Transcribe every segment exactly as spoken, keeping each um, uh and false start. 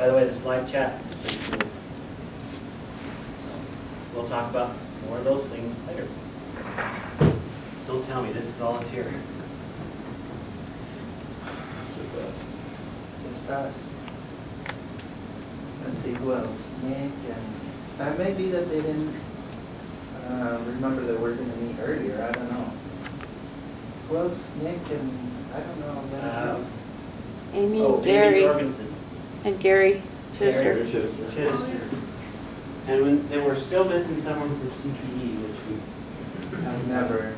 By the way, this live chat is pretty cool. So we'll talk about more of those things later. Don't tell me this is all it's here. Just us. Just us. Let's see who else. Nick and that may be that they didn't uh, remember that we're going to meet earlier. I don't know. Who else? Nick and I don't know. Let me know. Um, Amy, oh, Gary, Amy Jorgensen. and Gary Chister. Gary Chister. Chister. And when, then we're still missing someone from C P E, which we I've never.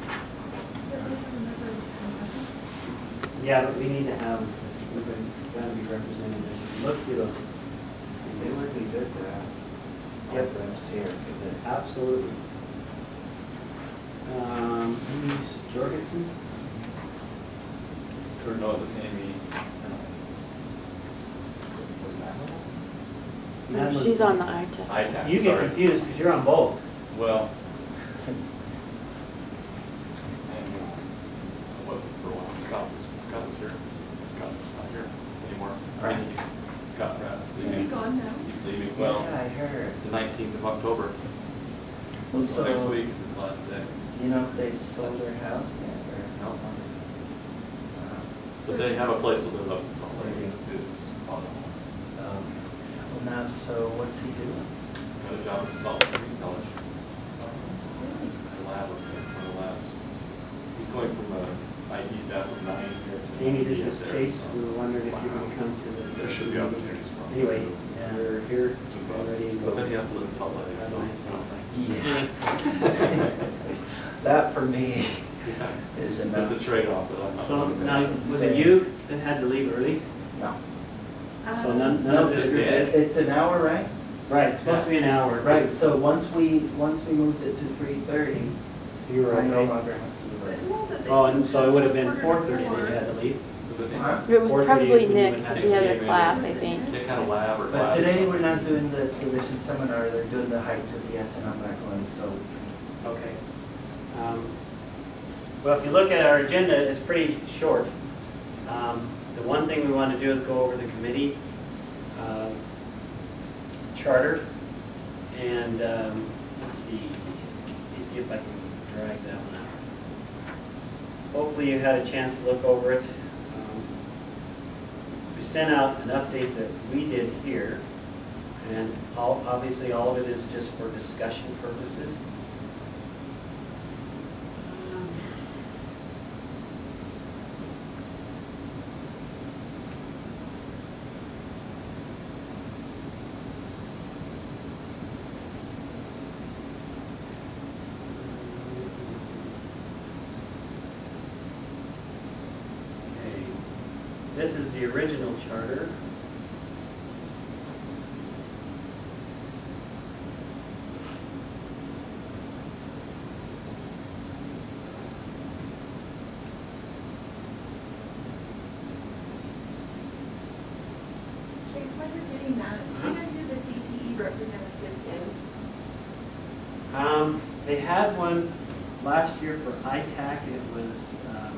Yeah, but we need to have, we've got to be represented. Look through those. It would be good to have Yep. reps here for this. Absolutely. Um, Amy's Jorgensen. Who knows if Amy? Madeline. She's on the I T A C. I T A C. You get sorry. confused because you're on both. Well, I mean, I wasn't for a while. Scott was, Scott was here. Scott's not here anymore. I mean, he's, Scott Pratt's Is he leaving. gone now? He's leaving, well, Yeah, I heard. the nineteenth of October. Well, So so, next week is his last day. do you know if they've sold their house yet or No. uh, But they have a place to live up in Salt Lake. It's awesome. um, well now, so what's he doing? Got a job at Salt Lake College. The lab, one of the labs. He's going from a I T staff of nine here to. Amy, this eight is there, Chase. so. We were wondering if you were going to come to the. There should be opportunities for him. Anyway, we're here, we're ready to go. But then he has to live in Salt Lake, That's so. nice. Yeah. That for me Yeah. is It's enough. a trade-off that I'm not. So willing to now, make. was it you that had to leave early? No. So none, none No, of this it's, group did? it's an hour, right? Right, it's supposed to be an hour. Right, so once we, once we moved it to three thirty, You were I no okay? longer have to do it. Oh, and so it would have been four thirty that you had to leave? Was it Huh? It was four thirty probably when you Nick would have because to he had leave. a class, I think. Any kind of lab or But class? or today we're something? not doing the division seminar, they're doing the hike to the S and I'm not going, so. Okay. Um, Well, if you look at our agenda, it's pretty short. Um, The one thing we want to do is go over the committee uh, charter. And um, let's see, let me see if I can drag that one out. Hopefully you had a chance to look over it. Um, We sent out an update that we did here. And all, obviously all of it is just for discussion purposes. Okay. This is the original charter. Chase, when you're getting that, do you know who the C T E representative is? Um, they had one last year for I T A C, and it was um,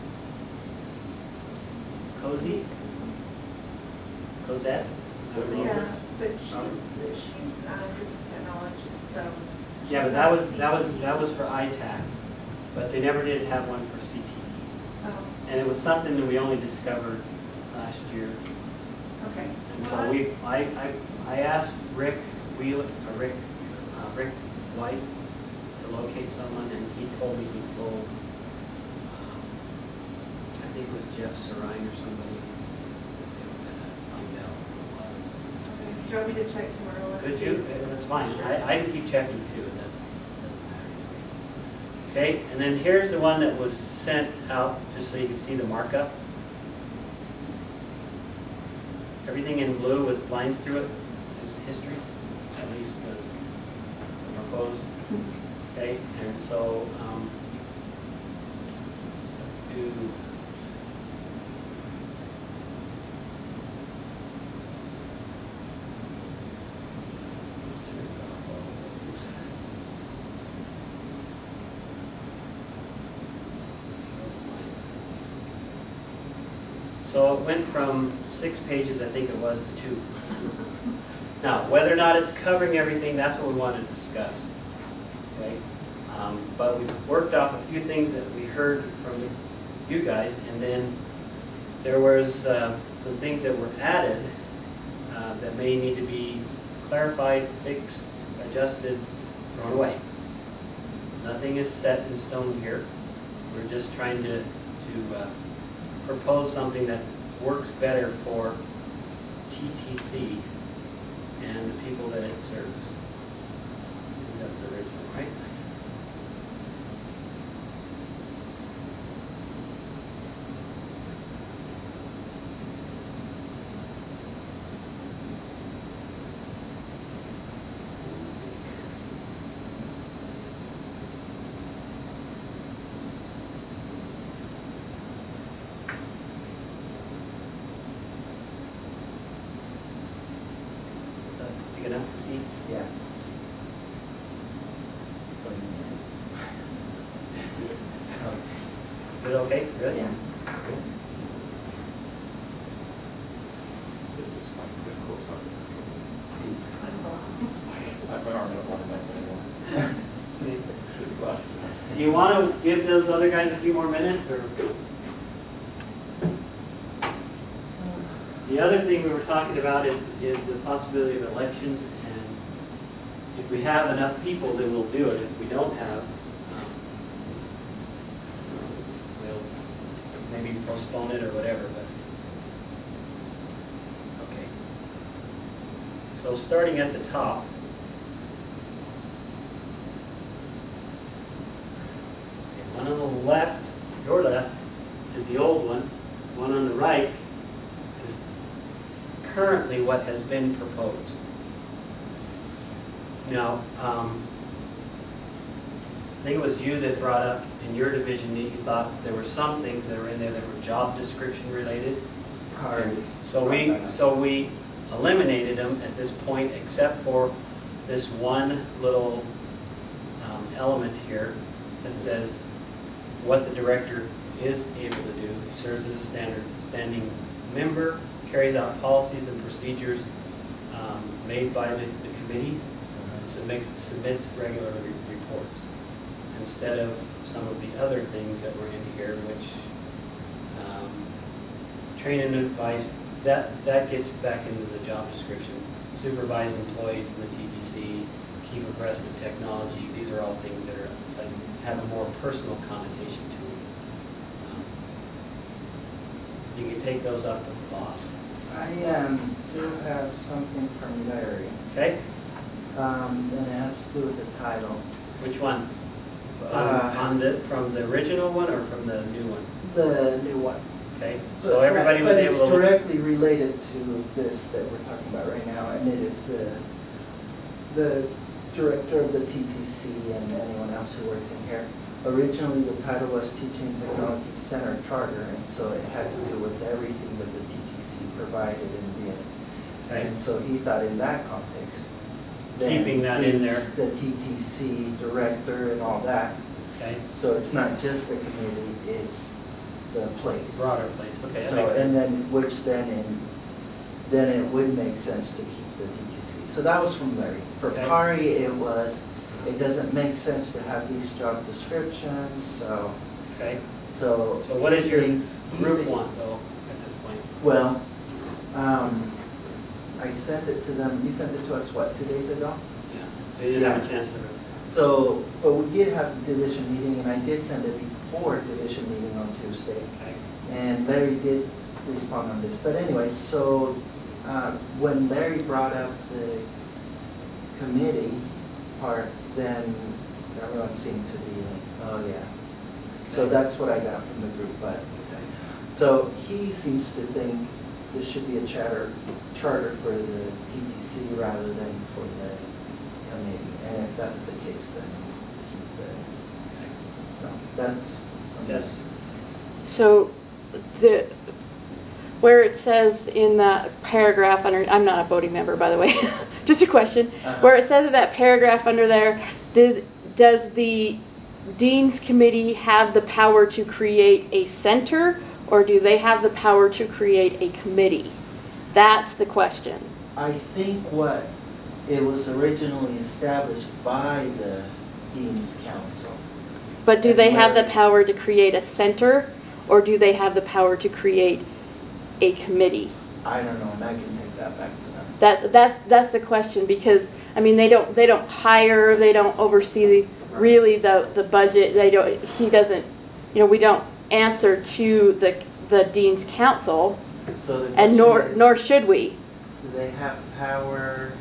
Cozy, Cosette. Yeah, but she's, she's uh, business technology, so. Yeah, she's but that not was that was C T E. that was for I T A C, but they never did have one for C T E, Oh, and it was something that we only discovered last year. okay. And Well, so I- we, I, I, I asked Rick Wheeler, uh, Rick, uh, Rick White to locate someone, and he told me he told, um, I think it was Jeff Sarine or somebody, that they were gonna find out who it was. Okay. Do you want me to check tomorrow? and Could see? you? Uh, That's fine. I, I can keep checking too. It doesn't, doesn't matter to me. Okay, and then here's the one that was sent out, just so you can see the markup. Everything in blue with lines through it is history, at least was proposed. Okay, and so um, let's do. let's turn it off all those. So it went from six pages, I think it was, to two. Now, whether or not it's covering everything, that's what we want to discuss. Okay? Um, but we've worked off a few things that we heard from you guys, and then there was uh, some things that were added uh, that may need to be clarified, fixed, adjusted, thrown away. Nothing is set in stone here. We're just trying to, to uh, propose something that works better for T T C and the people that it serves. I think that's the original, right? Is that big enough to see? Yeah. Good, okay, good? Yeah. This is like a good close up. I have my arm up long enough anymore. Okay. Good glasses. Do you want to give those other guys a few more minutes, or? The other thing we were talking about is, is the possibility of elections, and if we have enough people, then we'll do it. If we don't have, um, we'll maybe postpone it or whatever, but, okay. So starting at the top, okay, one on the left, your left, is the old one. One on the right is currently what has been proposed. Now, um, I think it was you that brought up in your division that you thought there were some things that were in there that were job description related. Card. So we, so we eliminated them at this point, except for this one little um, element here that says what the director is able to do. He serves as a standard standing member, carries out policies and procedures um, made by the, the committee, submits, submits regular re reports, instead of some of the other things that were in here, which um, train and advice, that, that gets back into the job description. Supervise employees in the T T C, keep abreast of technology. These are all things that are uh, have a more personal connotation to them. Um, you can take those up with the boss. I um, do have something from Larry, Okay? um, and it has to do with the title. Which one? Um, Uh, on the from the original one or from the new one? The new one. Okay. But So everybody that- was but able it's to look. directly related to this that we're talking about right now, and it is the the director of the T T C and anyone else who works in here. Originally, the title was Teaching Technology Center Charter, and so it had to do with everything that the T T C provided and did. Okay. And so he thought in that context, then Keeping that in there. he's the T T C director and all that. Okay. So it's not just the committee, it's the place. Broader place. Okay. That So, makes and sense. then, which then in, then it would make sense to keep the T T C. So that was from Larry. For Okay. Kari, it was, it doesn't make sense to have these job descriptions, so, Okay. so. So what he is your thinks- he group thi- want though at this point? Well, um, I sent it to them, you sent it to us, what, two days ago? Yeah. So you didn't have a Yeah. chance to. So, but we did have a division meeting, and I did send it before division meeting on Tuesday. Okay. And Larry did respond on this. But anyway, so uh, when Larry brought up the committee part, then everyone seemed to be like, oh yeah. So Okay. that's what I got from the group. But Okay. so he seems to think this should be a charter charter for the T T C rather than for the committee. And if that's the case, then keep the. No, that's. Yes. So the, where it says in that paragraph under, I'm not a voting member, by the way, just a question. Uh-huh. Where it says in that paragraph under there, does, does the Dean's Committee have the power to create a center, or do they have the power to create a committee? That's the question. I think what, it was originally established by the Dean's Council. But do they have the And power to create a center, or do they have the power to create a committee? I don't know, and I can take that back to them. That that's that's the question, because I mean they don't they don't hire, they don't oversee the, really the the budget. They don't. He doesn't. You know, we don't answer to the the Dean's Council, So the and nor question is, nor should we. do they have power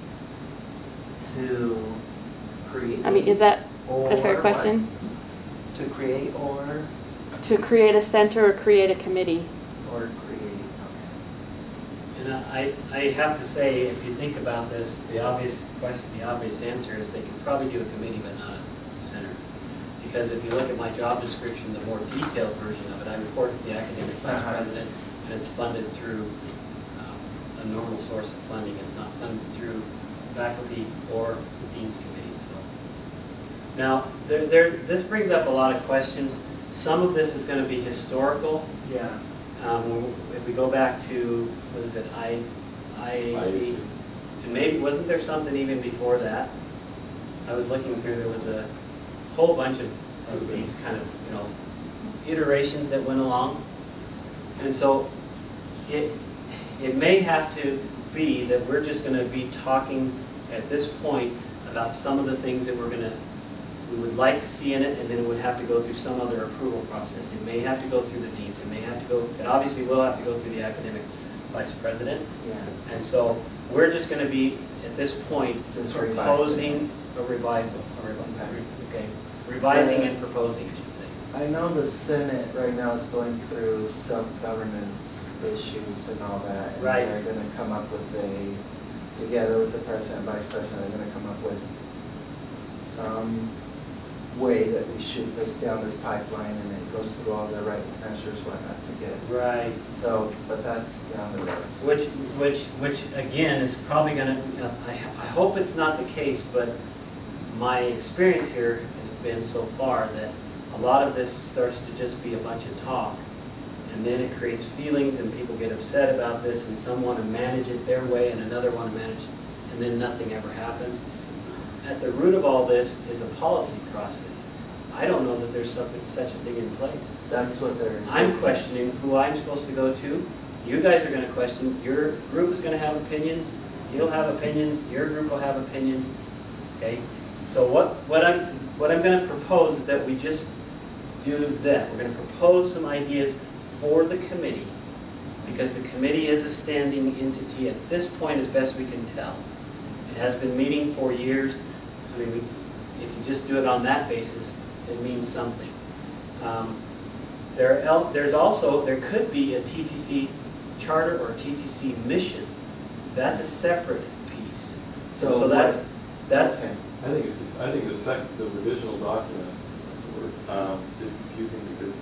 to create? I mean, is that or a fair what? question? To create or To create a center or create a committee? or create? Okay. And I, I have to say, if you think about this, the obvious question, the obvious answer is they could probably do a committee but not a center. Because if you look at my job description, the more detailed version of it, I report to the academic vice Uh-huh. president, and it's funded through um, a normal source of funding. It's not funded through faculty or the dean's committee. So now, there, there, this brings up a lot of questions. Some of this is going to be historical. Yeah. Um, if we go back to, what is it, I, I A I A C, C. and maybe, wasn't there something even before that? I was looking through, there was a whole bunch of, of these kind of, you know, iterations that went along. And so it, it may have to be that we're just going to be talking at this point about some of the things that we're going to, we would like to see in it, and then it would have to go through some other approval process. It may have to go through the deans. It may have to go, it obviously will have to go through the academic vice president. Yeah. And so we're just going to be, at this point, Just proposing a revisal. A revi- Okay. okay. Revising and proposing, I should say. I know the Senate right now is going through self-governance issues and all that. And Right. they're going to come up with a, together with the president, vice president, they're going to come up with some way that we shoot this down this pipeline, and it goes through all the right measures, whatnot, to get it. Right. So, but that's down the road. So- Which, which, which again is probably going to, I, I hope it's not the case, but my experience here has been so far that a lot of this starts to just be a bunch of talk, and then it creates feelings, and people get upset about this, and some want to manage it their way, and another want to manage, and then nothing ever happens. At the root of all this is a policy process. I don't know that there's something, such a thing in place. That's what they're. I'm questioning who I'm supposed to go to. You guys are going to question. Your group is going to have opinions. You'll have opinions. Your group will have opinions. Okay. So what what I'm what I'm going to propose is that we just do that. We're going to propose some ideas for the committee, because the committee is a standing entity at this point, as best we can tell. It has been meeting for years. I mean, we, if you just do it on that basis, it means something. Um, there, el there's also, there could be a T T C charter or T T C mission. That's a separate piece. So, So so that's, what- that's, Okay. I think it's, I think the second, the revisional document, that's the word, um, is confusing because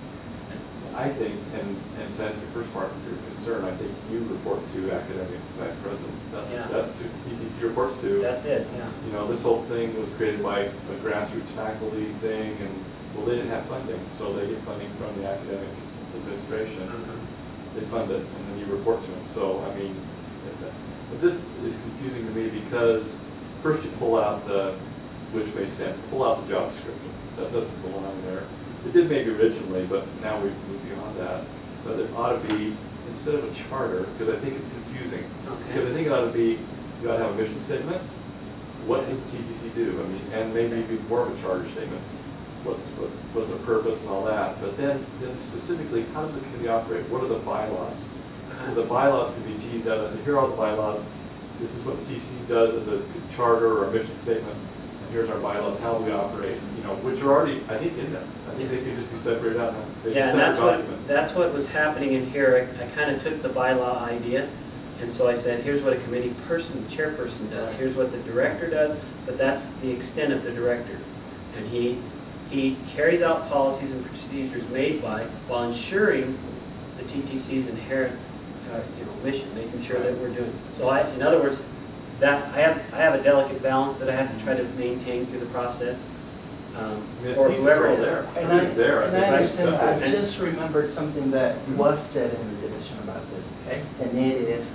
I think, and, and to answer the first part of your concern, I think you report to academic vice president. That's, Yeah. that's who T T C reports to. that's it, yeah. You know, this whole thing was created by a grassroots faculty thing, and, well, they didn't have funding, so they get funding from the academic administration. Uh-huh. They fund it, and then you report to them. So, I mean, but this is confusing to me because first you pull out the, which makes sense, pull out the job description. That doesn't belong there. It did maybe originally, but now we've moved beyond that. But it ought to be, instead of a charter, because I think it's confusing. Okay. Because I think it ought to be, you ought to have a mission statement. What does T T C do? I mean, and maybe even more of a charter statement. What's, what, what's the purpose and all that. But then, then specifically, how does the committee operate? What are the bylaws? So the bylaws can be teased out as, here are all the bylaws. This is what the T C C does as a charter or a mission statement. And here's our bylaws, how we operate, you know, which are already, I think, in there. I think they can just be separated out. They're Yeah, and separate that's what, documents. that's what was happening in here. I, I kind of took the bylaw idea, and so I said, here's what a committee person, chairperson does. Here's what the director does, but that's the extent of the director. And he, he carries out policies and procedures made by, while ensuring the T T C's inherent, uh, you know, mission, making sure that we're doing. So I, in other words, that I have, I have a delicate balance that I have to try to maintain through the process. Um, I mean, or the pieces whoever are all it is. there. And I, Everything's there. and think I it's understand, I separate. just remembered something that was said in the division about this, okay? And it is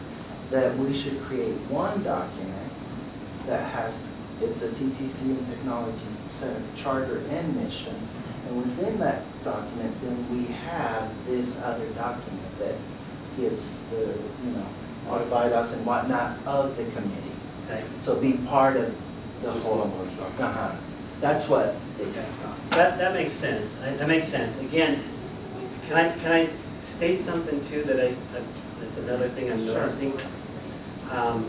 that we should create one document that has, it's a T T C and Technology Center charter and mission. And within that document, then we have this other document that gives the, you know, our bylaws and whatnot of the committee. Okay. So be part of the Just whole. one large document. Uh-huh. That's what they said. That, that makes sense. I- That makes sense. Again, can I, can I state something too that I, that- that's another thing I'm Sure. noticing? Um,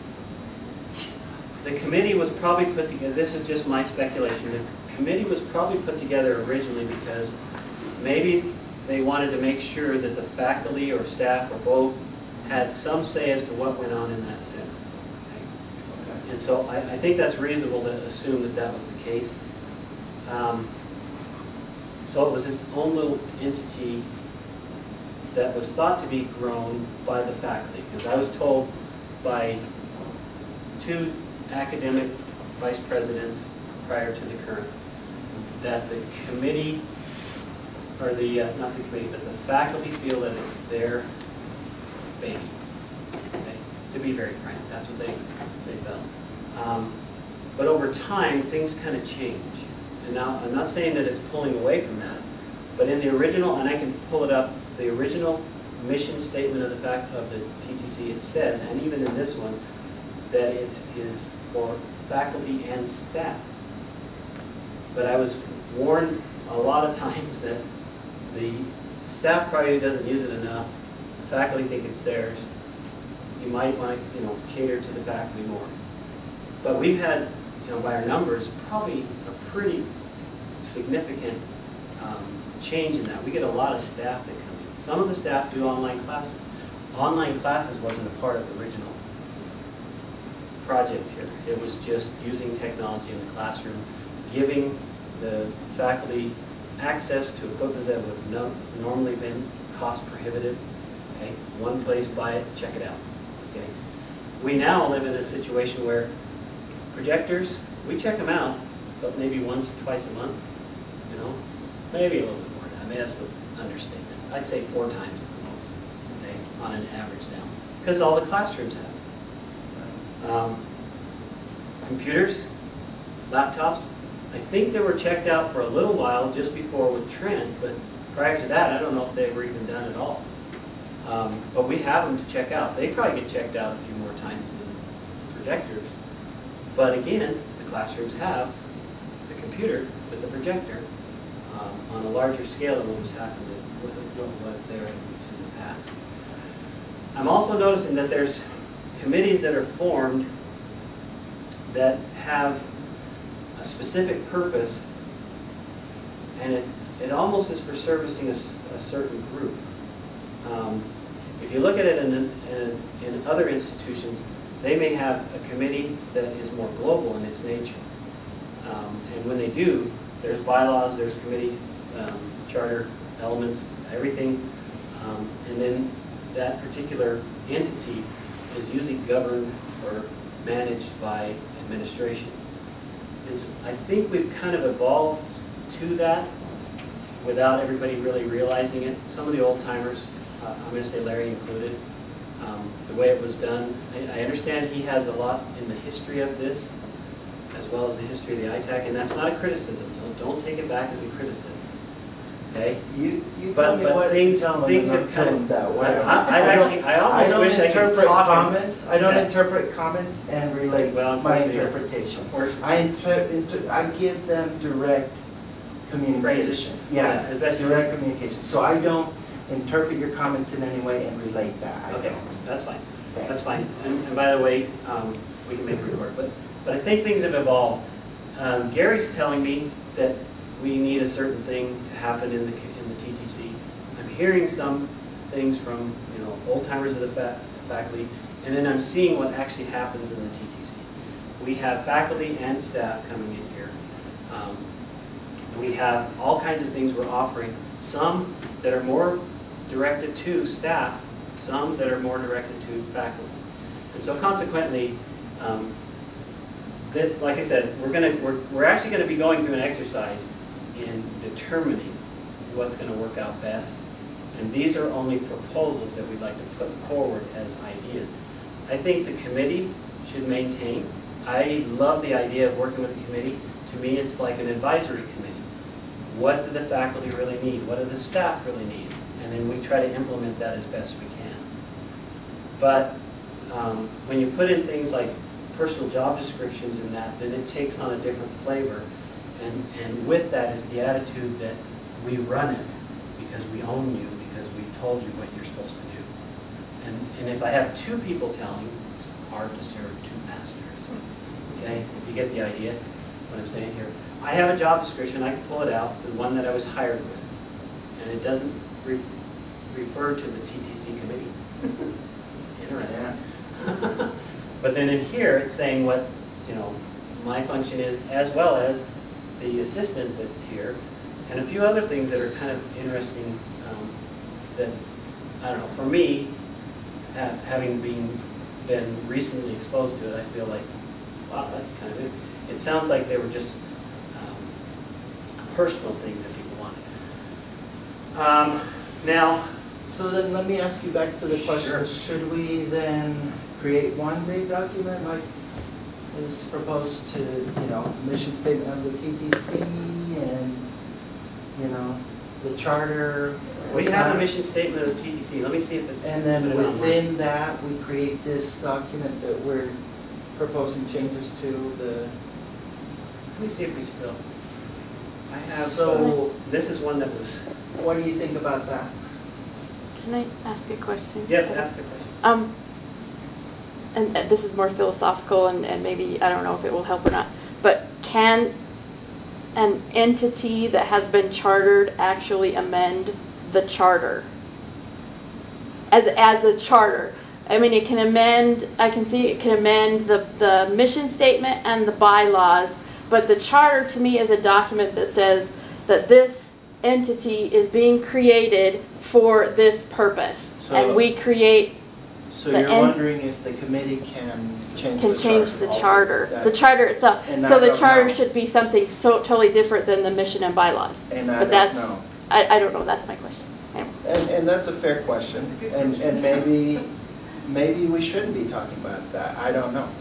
The committee was probably put together, this is just my speculation, the committee was probably put together originally because maybe they wanted to make sure that the faculty or staff or both had some say as to what went on in that center. Okay? And so I, I think that's reasonable to assume that that was the case. Um, so it was its own little entity that was thought to be grown by the faculty, because I was told by two academic vice presidents prior to the current that the committee, or the, uh, not the committee, but the faculty feel that it's their baby. Okay? To be very frank, that's what they, they felt. Um, but over time, things kind of change. And now, I'm not saying that it's pulling away from that, but in the original, and I can pull it up, the original mission statement of the fact of the T T C, it says, and even in this one, that it is for faculty and staff. But I was warned a lot of times that the staff probably doesn't use it enough. The faculty think it's theirs. You might want to, you know, cater to the faculty more. But we've had, you know, by our numbers, probably a pretty significant um, change in that. We get a lot of staff that come in. Some of the staff do online classes. Online classes wasn't a part of the original project here. It was just using technology in the classroom, giving the faculty access to equipment that would have no, normally been cost prohibitive. Okay, one place, buy it, check it out. Okay, we now live in a situation where projectors, we check them out, but maybe once or twice a month. You know, maybe a little bit more. I mean, that's an understatement. I'd say four times at the most. Okay, on an average now, because all the classrooms have. Um, computers, laptops, I think they were checked out for a little while just before with Trent, but prior to that, I don't know if they were even done at all. Um, but we have them to check out. They probably get checked out a few more times than projectors. But again, the classrooms have the computer with the projector um, on a larger scale than what was happening, what what was there in, in the past. I'm also noticing that there's committees that are formed that have a specific purpose, and it, it almost is for servicing a, a certain group. Um, if you look at it in, in, in other institutions, they may have a committee that is more global in its nature. Um, and when they do, there's bylaws, there's committee um, charter elements, everything. Um, and then that particular entity is usually governed or managed by administration. And so I think we've kind of evolved to that without everybody really realizing it. Some of the old timers, uh, I'm going to say Larry included, um, the way it was done, I, I understand he has a lot in the history of this, as well as the history of the I TAC, and that's not a criticism. Don't, don't take it back as a criticism. Okay? You, you But- tell me but what things- to tell them things and have I'm kind of- doing that way. I- I- I don't- actually- I almost don't wish I could interpret talk and- comments. I don't Yeah. interpret comments and relate Well, my unfortunately, interpretation. unfortunately. I inter, inter, I give them direct communication. Yeah, Yeah, especially- direct communication. So I don't interpret your comments in any way and relate that. I Okay, don't. that's fine. Okay. That's fine. And, and by the way, um, we can make a record, but, but I think things have evolved. Um, Gary's telling me that we need a certain thing to happen in the, in the T T C. I'm hearing some things from, you know, old timers of the fa faculty, and then I'm seeing what actually happens in the T T C. We have faculty and staff coming in here. Um, we have all kinds of things we're offering, some that are more directed to staff, some that are more directed to faculty. And so consequently, um, this, like I said, we're gonna we're, we're actually going to be going through an exercise in determining what's going to work out best. And these are only proposals that we'd like to put forward as ideas. I think the committee should maintain. I love the idea of working with the committee. To me, it's like an advisory committee. What do the faculty really need? What do the staff really need? And then we try to implement that as best we can. But um, when you put in things like personal job descriptions in that, then it takes on a different flavor. And, and with that is the attitude that we run it because we own you, because we told you what you're supposed to do. And, and if I have two people telling, it's hard to serve two masters. Okay, if you get the idea, what I'm saying here. I have a job description, I can pull it out, the one that I was hired with. And it doesn't re refer to the T T C committee. Interesting. Yeah. But then in here, it's saying what, you know, my function is, as well as the assistant that's here, and a few other things that are kind of interesting um, that, I don't know, for me, ha having been, been recently exposed to it, I feel like, wow, that's kind of it. It sounds like they were just um, personal things that people wanted. Um, now, So then let me ask you back to the question, Sure. should we then create one big document like is proposed to, you know, mission statement of the T T C and, you know, the charter? we have a mission statement of the T T C. Let me see if it's... And then put it online. within that, we create this document that we're proposing changes to the, Let me see if we still... I have... So- uh, this is one that was... what do you think about that? Can I ask a question? Yes, ask a question. Um, and, and this is more philosophical, and, and maybe, I don't know if it will help or not, but can an entity that has been chartered actually amend the charter? As, as the charter. I mean, it can amend, I can see it can amend the, the mission statement and the bylaws, but the charter to me is a document that says that this entity is being created for this purpose. So- and we create So The you're en- wondering if the committee can change the can charter? change the charter, That- the charter itself. And So I the don't charter know. should be something so totally different than the mission and bylaws. And I But don't that's, know. I, I don't know, that's my question. Anyway. And, and that's a fair question, That's a good and, question. and maybe, maybe we shouldn't be talking about that, I don't know.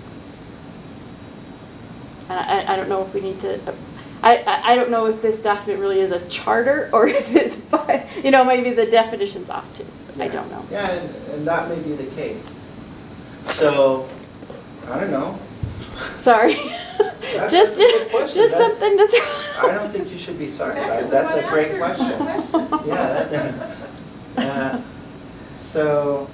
And I, I don't know if we need to, I, I, I don't know if this document really is a charter or if it's, by, you know, maybe the definition's off too. I Yeah. don't know. Yeah, and, and that may be the case. So, I don't know, Sorry. That's- Just, that's a good question. just That's- something to throw. I don't think you should be sorry about it, that's a great question. Yeah, that's, uh, so,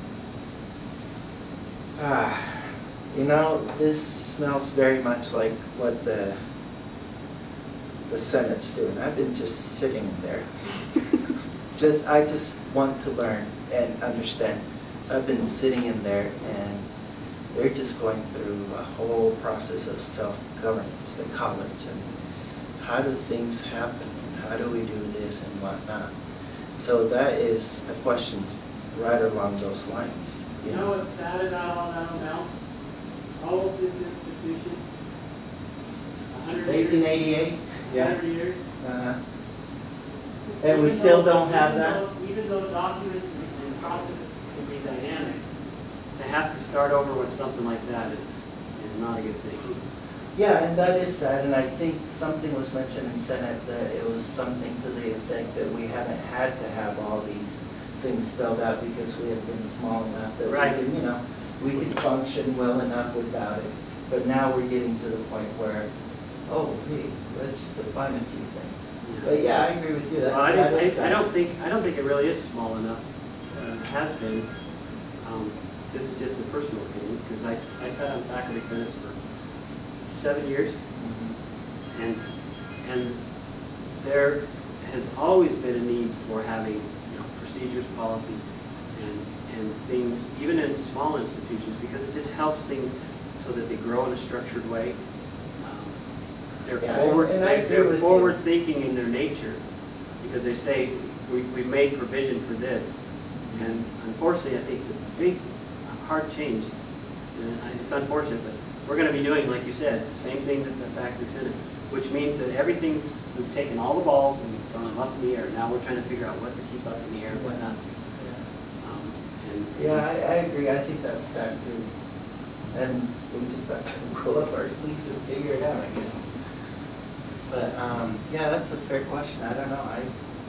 ah, you know, this smells very much like what the, the Senate's doing. I've been just sitting in there. Just, I just want to learn and understand. So I've been sitting in there and they're just going through a whole process of self-governance, the college, and how do things happen, and how do we do this and whatnot. So that is a question right along those lines. You know what's sad about all that, Mel? How old is this institution? A hundred It's eighteen eighty-eight? years? A hundred years? Uh-huh. And we still don't have that? Even though- Even though documents and processes can be dynamic, to have to start over with something like that is, is not a good thing. Yeah, and that is sad, and I think something was mentioned in Senate that it was something to the effect that we haven't had to have all these things spelled out because we have been small enough that we Right. can, you know, we can function well enough without it. But now we're getting to the point where, oh, hey, let's define a few things. But yeah, I agree with you, that, Well, I, that think- is I, I sad. don't think, I don't think it really is small enough. Uh, it has been. Um, this is just a personal opinion, because I, s- I sat on faculty senates for seven years, Mhm. and, and there has always been a need for having, you know, procedures, policies, and, and things, even in small institutions, because it just helps things so that they grow in a structured way. Um, They're Yeah, forward, and I they're, agree they're with you. forward thinking in their nature, because they say, we, we've made provision for this. And unfortunately, I think the big, hard change, and I- it's unfortunate, but we're going to be doing, like you said, the same thing that the faculty senate, which means that everything's, we've taken all the balls and we've thrown them up in the air. Now we're trying to figure out what to keep up in the air and what not to. Yeah. Um, And Yeah, I, I agree, I think that's time to, and we just have to roll up our sleeves and figure it out, I guess. But, um, yeah, that's a fair question, I don't know, I,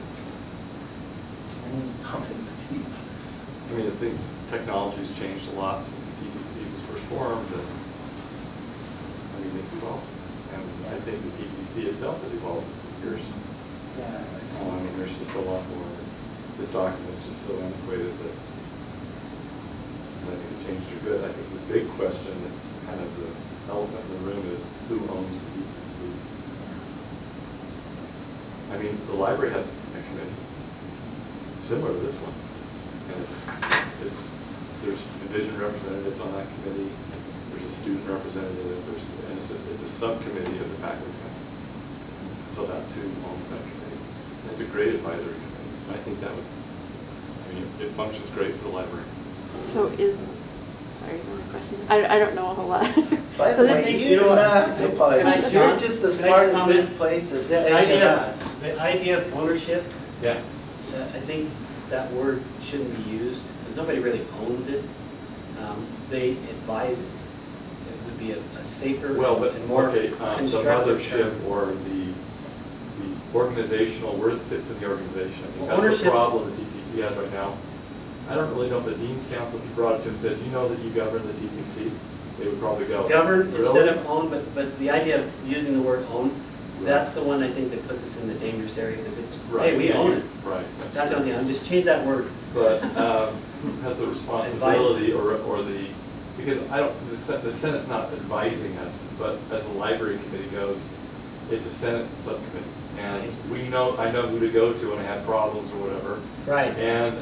any comments, please? I mean, the things, technology's changed a lot since the T T C was first formed, and, I mean, it's evolved. And I think the T T C itself has evolved over years. Yeah, I see. Um, and there's just a lot more. This document is just so antiquated that, and I think the changes are good. I think the big question that's kind of the elephant in the room is who owns the T T C? I mean, the library has a committee similar to this one, and it's it's there's division representatives on that committee. There's a student representative. There's and it's, just, it's a subcommittee of the faculty senate. So that's who owns that committee. And it's a great advisory committee. And I think that would, I mean, it, it functions great for the library. So is, sorry, another question. I, I don't know a whole lot. By So the this way, is- you you know do what? not have to Can I- apologize, can I- you're just as can I smart just in comment? this place as The any of idea, us. the idea of ownership, Yeah. uh, I think that word shouldn't be used, because nobody really owns it. Um, They advise it. It would be a a safer Well, but and more okay, um, the constructive mothership term. or the the organizational, where it fits in the organization. I think Well, that's the ownership's- problem the T T C has right now. I don't really know if the dean's council, if you brought it to him and said, "Do you know that you govern the T T C?" They would probably go, Govern "Really?" instead of own, but, but the idea of using the word own, Right. that's the one I think that puts us in the dangerous area, because it's, Right. hey, we own it. Right. That's the true. only thing, just change that word. But um, who has the responsibility or, or the, because I don't, the Sen- the Senate's not advising us, but as the library committee goes, it's a Senate subcommittee. And we know, I know who to go to when I have problems or whatever. Right. And,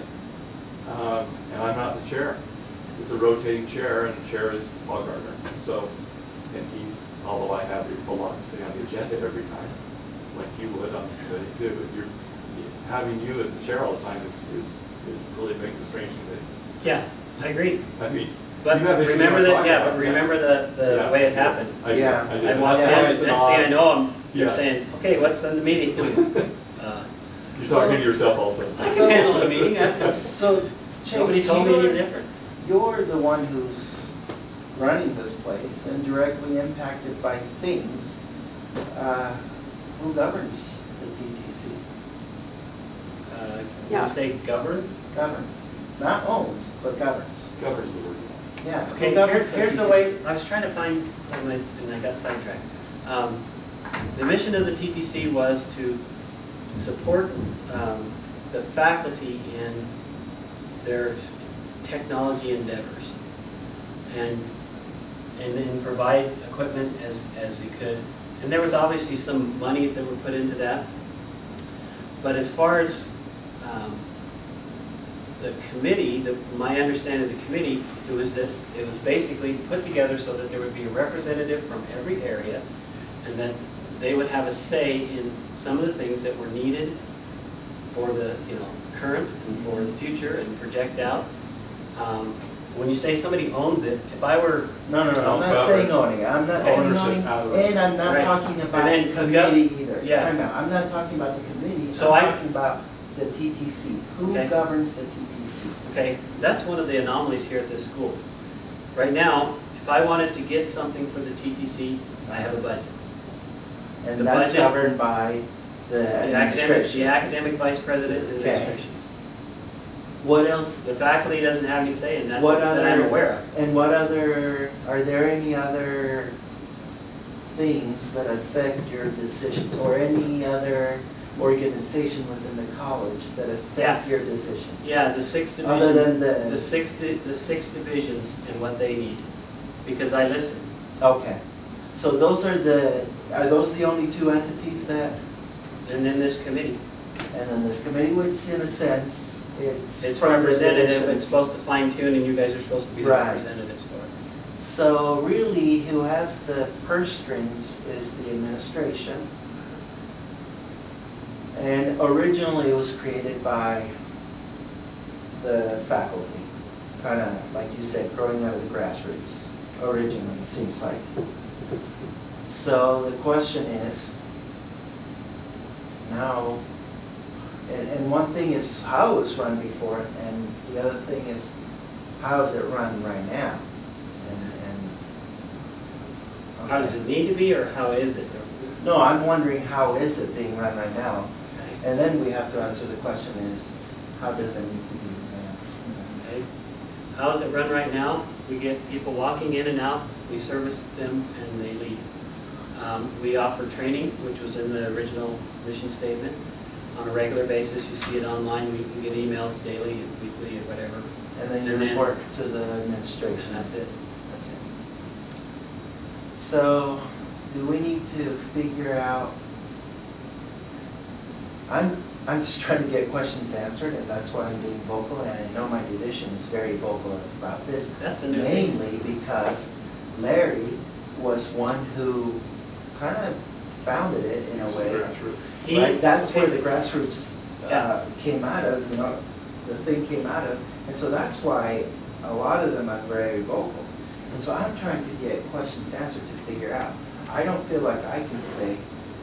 um, and I'm not the chair. It's a rotating chair, and the chair is Paul Gardner. So, and he's, although I have a lot to say on the agenda every time, like you would on the committee too, but you're, having you as the chair all the time is, is, is really makes a strange committee. Yeah, I agree. I mean, But you have issues remember you that, wanna yeah, talk but about, remember the, the Yeah. way it happened. I do, Yeah. I do. I walked That's why in, it's next an thing I odd- know, I'm, you're Yeah. saying, okay, what's on the meeting? Uh, You're talking to yourself also. I can handle the meeting, I just, So, nobody Chase, told me any you're, different. you're the one who's running this place and directly impacted by things. Uh, Who governs the T T C? Uh, Yeah. You say govern? Governs, not owns, but governs. Governs the word. Yeah. who Okay, governs here's, here's the T T C? way, I was trying to find something and I got sidetracked. Um, The mission of the T T C was to support um, the faculty in their technology endeavors and and then provide equipment as, as you could. And there was obviously some monies that were put into that. But as far as um, the committee, the, my understanding of the committee, it was this, it was basically put together so that there would be a representative from every area, and that they would have a say in some of the things that were needed for the, you know, current and for the future and project out. Um, when you say somebody owns it, if I were, No, no, no, I'm not Governs. saying owning, I'm not saying Ownership's owning, out of it. and I'm not Right. talking But about then the you got- committee either. yeah. Time out. I'm not talking about the committee, So I'm I- talking about the T T C. Who Okay. governs the T T C? okay, that's one of the anomalies here at this school. Right now, if I wanted to get something for the T T C, I have a budget. And The that's budget- governed by the The academic, administration. the academic vice president and Okay. administration. What else? The faculty doesn't have any say in that, What that I'm other- aware of. And what other, are there any other things that affect your decisions, or any other organization within the college that affect Yeah. your decisions? Yeah, the six Other divisions, than the the, six, di- the six divisions and what they need, because I listen. okay. So those are the, are those the only two entities that, And then this committee, and then this committee, which in a sense, it's. it's from the representative, divisions. it's supposed to fine tune, and you guys are supposed to be the Right. representatives for it. So really, who has the purse strings is the administration. And originally it was created by the faculty, kind of, like you said, growing out of the grassroots, originally, it seems like. So the question is, now, and, and one thing is how it was run before, and the other thing is how is it run right now? And, and How does it need to be, or how is it? no, I'm wondering how is it being run right now? Okay. And then we have to answer the question is, how does it need to be ran? Okay. How is it run right now? We get people walking in and out, we service them, and they leave. Um, we offer training, which was in the original mission statement, on a regular basis. You see it online. We, we get emails daily and weekly or whatever. And then you And then- report to the administration. And that's it. That's it. So, do we need to figure out, I'm, I'm just trying to get questions answered, and that's why I'm being vocal, and I know my division is very vocal about this. That's a new thing. Mainly because Larry was one who kind of founded it in a way. Grassroots. He- Right, that's where okay. the grassroots Yeah. uh, came out of, you know, the thing came out of. And so that's why a lot of them are very vocal. And so I'm trying to get questions answered to figure out. I don't feel like I can say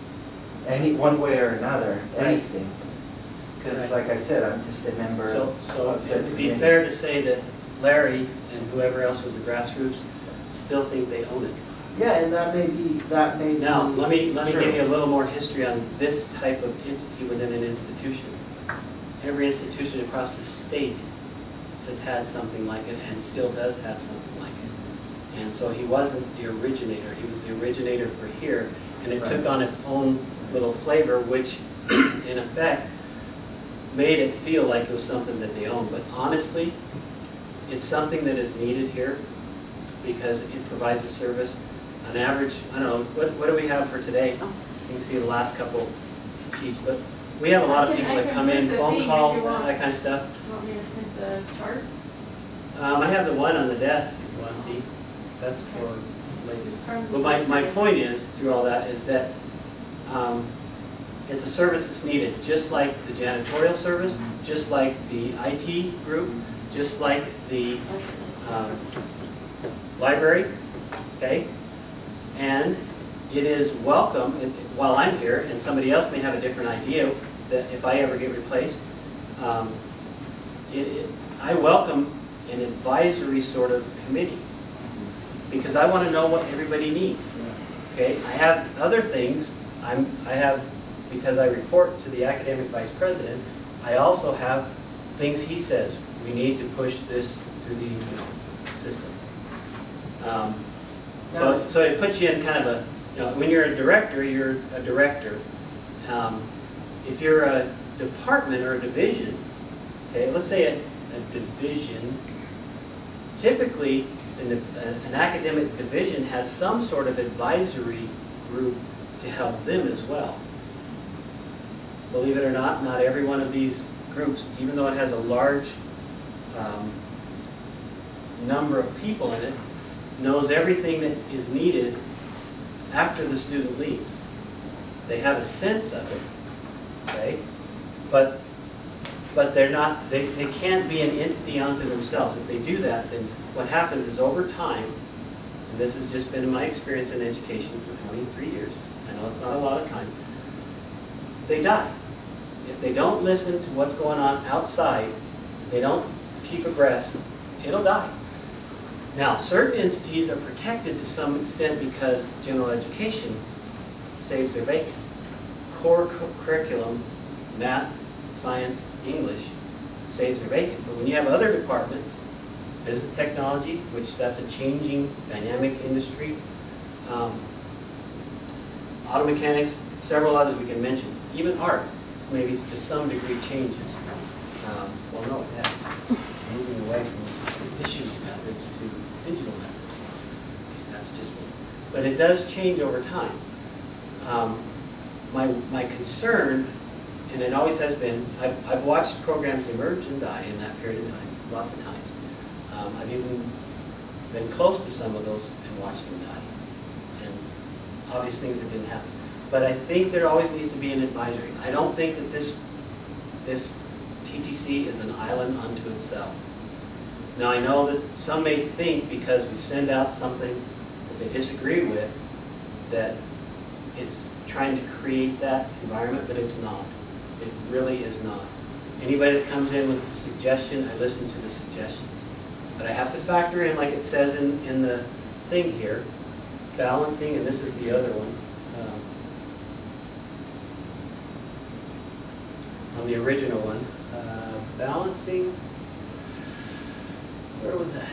any, one way or another, Right. anything. Because Right. like I said, I'm just a member So, so of the it would be committee. fair to say that Larry and whoever else was the grassroots still think they own it. Yeah, and that may be, that may be Now, let me, let me true. give you a little more history on this type of entity within an institution. Every institution across the state has had something like it and still does have something like it. And so he wasn't the originator, he was the originator for here, and it took Right. on its own little flavor, which in effect made it feel like it was something that they owned. But honestly, it's something that is needed here because it provides a service. On average, I don't know, what, what do we have for today? Oh. You can see the last couple sheets, but we have a lot of I can- people I that can come in, print the phone thing if call, you want. that kind of stuff. You want me to print the chart? Um, I have the one on the desk, if you want to see. That's for later. From- But my, my point is, through all that, is that um, it's a service that's needed, just like the janitorial service, just like the I T group, just like the um, library, okay? And it is welcome, and while I'm here, and somebody else may have a different idea, that if I ever get replaced, um, it, it, I welcome an advisory sort of committee, because I want to know what everybody needs. Okay, I have other things. I'm, I have, because I report to the academic vice president, I also have things he says. We need to push this through the system. Um, so, so it puts you in kind of a, you know, when you're a director, you're a director. Um, if you're a department or a division, okay, let's say a, a division, typically an, an academic division has some sort of advisory group to help them as well. Believe it or not, not every one of these groups, even though it has a large um, number of people in it, knows everything that is needed after the student leaves. They have a sense of it, okay? But but they're not, they, they can't be an entity unto themselves. If they do that, then what happens is over time, and this has just been in my experience in education for twenty-three years, I know it's not a lot of time, they die. If they don't listen to what's going on outside, they don't keep abreast, it'll die. Now, certain entities are protected to some extent because general education saves their bacon. Core cu curriculum, math, science, English, saves their bacon. But when you have other departments, business technology, which that's a changing, dynamic industry, um, auto mechanics, several others we can mention, even art, maybe to some degree changes. Um, well, no, it has. It's moving away from issue methods to digital methods. Okay, that's just me. But it does change over time. Um, my, my concern, and it always has been, I've, I've watched programs emerge and die in that period of time, lots of times. Um, I've even been close to some of those and watched them die. And obvious things that didn't happen. But I think there always needs to be an advisory. I don't think that this, this T T C is an island unto itself. Now I know that some may think because we send out something that they disagree with, that it's trying to create that environment, but it's not. It really is not. Anybody that comes in with a suggestion, I listen to the suggestions. But I have to factor in, like it says in, in the thing here, balancing, and this is the other one. Um, on the original one, uh, balancing, where was that?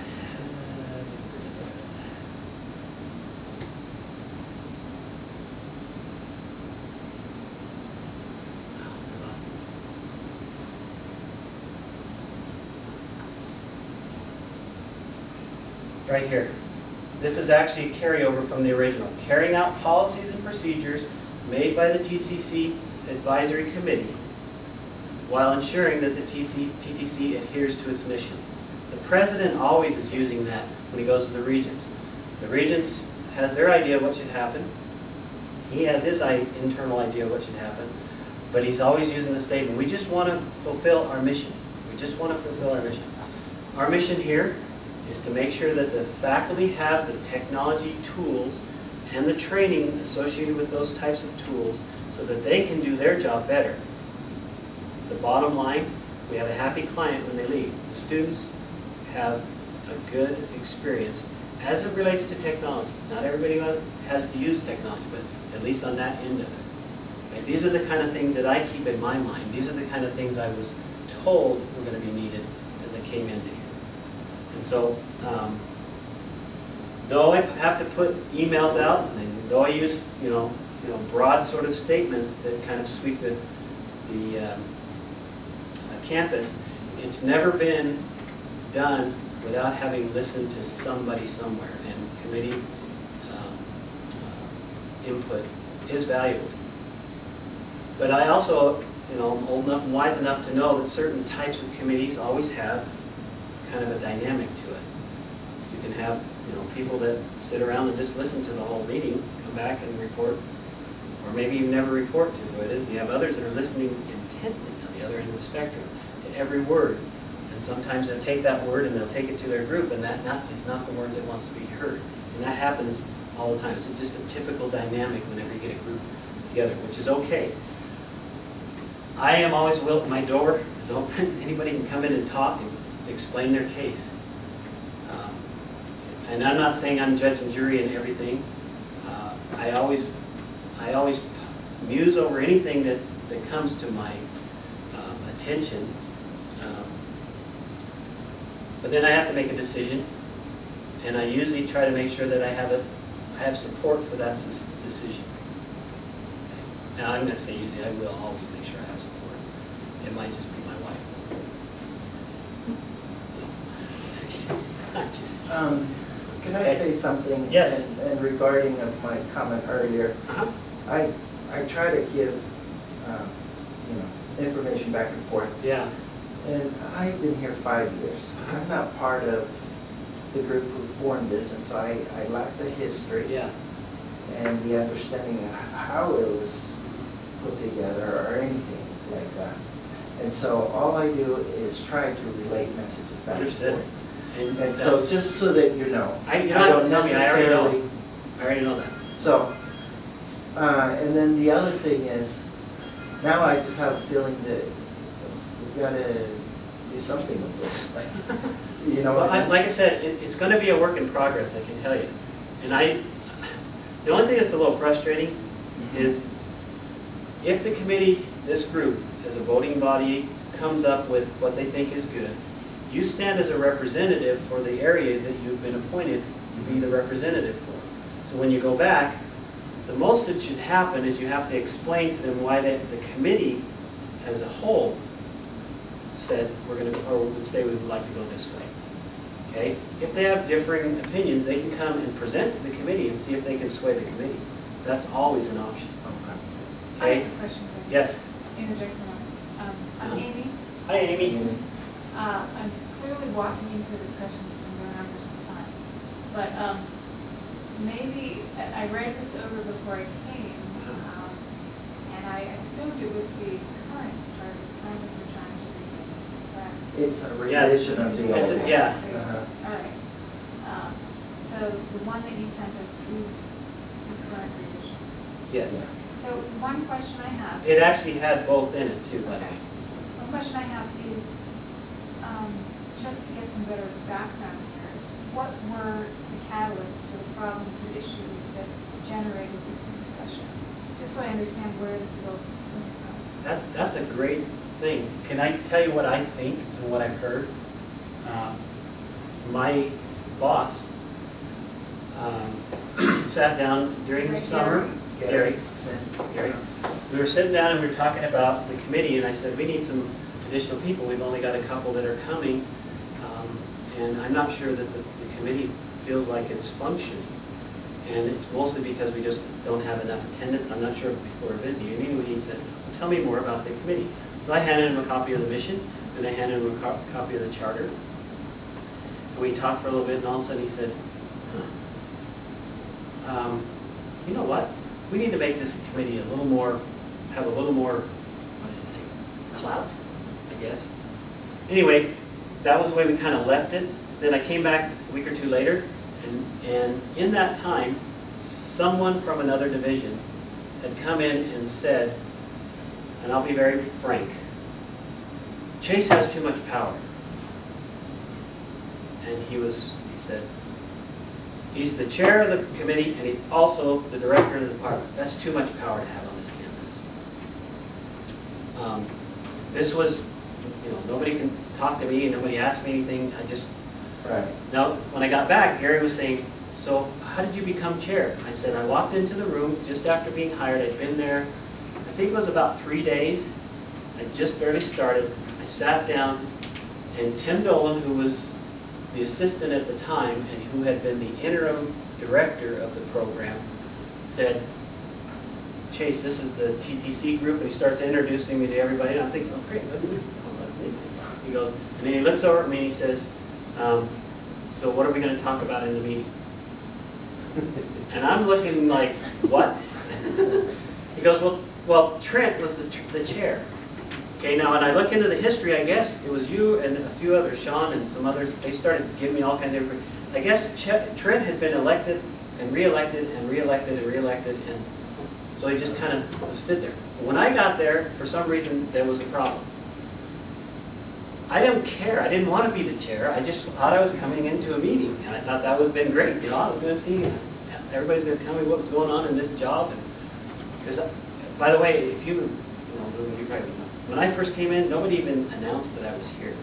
Right here. This is actually a carryover from the original. Carrying out policies and procedures made by the T C C Advisory Committee while ensuring that the T T C adheres to its mission. The president always is using that when he goes to the regents. The regents has their idea of what should happen. He has his internal idea of what should happen. But he's always using the statement, we just want to fulfill our mission. We just want to fulfill our mission. Our mission here is to make sure that the faculty have the technology tools and the training associated with those types of tools so that they can do their job better. The bottom line, we have a happy client when they leave. The students have a good experience as it relates to technology. Not everybody has to use technology, but at least on that end of it. Okay, these are the kind of things that I keep in my mind. These are the kind of things I was told were going to be needed as I came into here. And so, um, though I have to put emails out, and though I use, you know, you know, broad sort of statements that kind of sweep the, the um, uh, campus, it's never been done without having listened to somebody somewhere. And committee um, uh, input is valuable. But I also, you know, I'm old enough and wise enough to know that certain types of committees always have kind of a dynamic to it. You can have, you know, people that sit around and just listen to the whole meeting, come back and report, or maybe you never report to who it is. And you have others that are listening intently on the other end of the spectrum to every word. And sometimes they'll take that word and they'll take it to their group, and that not, is not the word that wants to be heard. And that happens all the time. It's just a typical dynamic whenever you get a group together, which is okay. I am always willing, my door is open. Anybody can come in and talk and explain their case. Um, and I'm not saying I'm judge and jury in everything. Uh, I always I always muse over anything that, that comes to my um, attention. Um, but then I have to make a decision, and I usually try to make sure that I have a I have support for that decision. Now I'm going to say usually, I will always make sure I have support. It might just be my wife. Just kidding. I'm just Um, Can I Okay. say something? Yes. And, and regarding of my comment earlier, uh-huh. I I try to give um, you know, information back and forth. Yeah. And I've been here five years. Uh-huh. I'm not part of the group who formed this, and so I, I lack the history Yeah. and the understanding of how it was put together or anything like that. And so all I do is try to relate messages back Understood. and forth. And, And so that's- just so that you know, I, you don't have to tell me. I already know. necessarily- I already know that. So, uh, and then the other thing is, now I just have a feeling that we've got to do something with this. You know, Well, I, like I said, it, it's going to be a work in progress, I can tell you. And I, the only thing that's a little frustrating Mhm. is if the committee, this group, as a voting body, comes up with what they think is good, you stand as a representative for the area that you've been appointed to be the representative for. So when you go back, the most that should happen is you have to explain to them why they, the committee as a whole said we're going to, or would say we would like to go this way. Okay? If they have differing opinions, they can come and present to the committee and see if they can sway the committee. That's always an option. I Okay? have a question. David. Yes. Interject for a moment. Um, I'm Uh-huh. Amy. Hi, Amy. Uh, I'm clearly walking into a discussion that's been going on for some time. But um, maybe, I I read this over before I came, um, and I assumed it was the current charter. It sounds like you're trying to read it. Is that? It's a revision of the It's old a- one. yeah. Uh-huh. All right. Um, So the one that you sent us is the current revision. Yes. Yeah. So So one question I have. It actually had both in it too, by the Okay. way. One question I have is, um, just to get some better background here, what were the catalysts to the problems or issues that generated this discussion? Just so I understand where this is all coming from. That's, that's a great thing. Can I tell you what I think and what I've heard? Um, my boss um, sat down during the Is that summer. Gary. Send. Gary. We were sitting down and we were talking about the committee, and I said, we need some additional people. We've only got a couple that are coming, um, and I'm not sure that the, the committee feels like it's functioning. And it's mostly because we just don't have enough attendance. I'm not sure if people are busy. And anyway, he said, well, tell me more about the committee. So I handed him a copy of the mission, and I handed him a co copy of the charter. And we talked for a little bit, and all of a sudden he said, huh, um, you know what? We need to make this committee a little more, have a little more, what did he say, clout, I guess. Anyway, that was the way we kind of left it. Then I came back a week or two later, and, and in that time, someone from another division had come in and said, and I'll be very frank, Chase has too much power. And he was, he said, he's the chair of the committee, and he's also the director of the department. That's too much power to have on this campus. Um, this was, you know, nobody can talk to me, nobody asked me anything. I just, Right. now, when I got back, Gary was saying, so how did you become chair? I said, I walked into the room just after being hired. I'd been there, I think it was about three days. I just barely started. I sat down, and Tim Dolan, who was the assistant at the time and who had been the interim director of the program, said, Chase, this is the T T C group, and he starts introducing me to everybody, and I'm thinking, oh great, look at this, oh, that's neat. He goes, and then he looks over at me and he says, um, so what are we going to talk about in the meeting? And I'm looking like, what? He goes, well, well, Trent was the, the chair. Okay, now when I look into the history, I guess it was you and a few others, Sean and some others, they started giving me all kinds of different, I guess Ch Trent had been elected and re-elected and re-elected and re-elected, and so he just kind of stood there. But when I got there, for some reason, there was a problem. I didn't care. I didn't want to be the chair. I just thought I was coming into a meeting, and I thought that would have been great. You know, I was going to see, everybody's going to tell me what was going on in this job. And, because, by the way, if you, you know, you probably know, when I first came in, nobody even announced that I was here.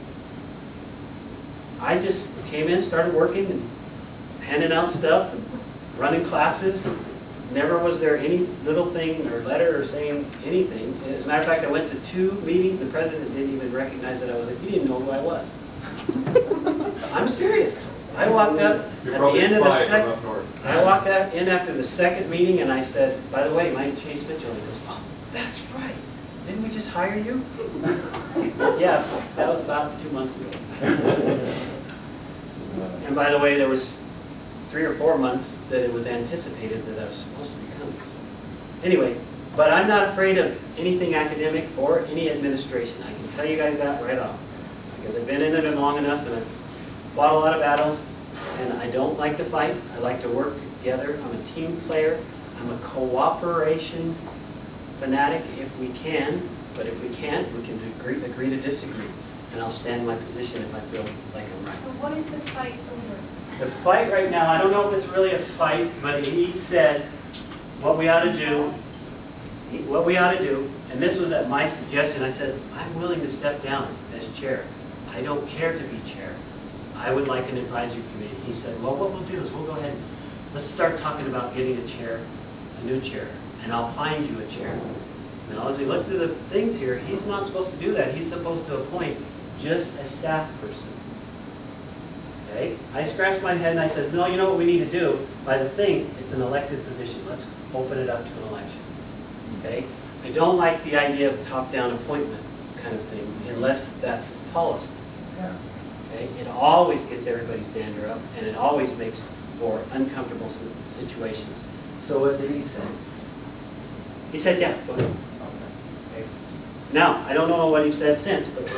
I just came in, started working, and handing out stuff, and running classes. Never was there any little thing or letter or saying anything. As a matter of fact, I went to two meetings. The president didn't even recognize that I was there. He didn't know who I was. I'm serious. I walked up You're at the probably end a of the spy from second. up north. I walked out in after the second meeting, and I said, "By the way, my name's Chase Mitchell." He goes, "Oh, that's right. Didn't we just hire you?" Yeah, that was about two months ago. And by the way, there was three or four months that it was anticipated that I was supposed to be coming. So. Anyway, but I'm not afraid of anything academic or any administration. I can tell you guys that right off. Because I've been in it long enough and I've fought a lot of battles, and I don't like to fight. I like to work together. I'm a team player. I'm a cooperation fanatic if we can, but if we can't, we can agree, agree to disagree. And I'll stand my position if I feel like I'm right. So what is the fight over? The fight right now, I don't know if it's really a fight, but he said what we ought to do, he, what we ought to do, and this was at my suggestion. I says, I'm willing to step down as chair. I don't care to be chair. I would like an advisory committee. He said, well, what we'll do is we'll go ahead and let's start talking about getting a chair, a new chair, and I'll find you a chair. Now, as we look through the things here, he's not supposed to do that. He's supposed to appoint just a staff person. Okay? I scratched my head and I said, no, you know what we need to do? By the thing, it's an elected position. Let's open it up to an election. Okay? I don't like the idea of top-down appointment kind of thing, unless that's policy. Yeah. Okay? It always gets everybody's dander up, and it always makes for uncomfortable situations. So what did he say? He said, yeah, go ahead. Okay. Okay. Now, I don't know what he said since, but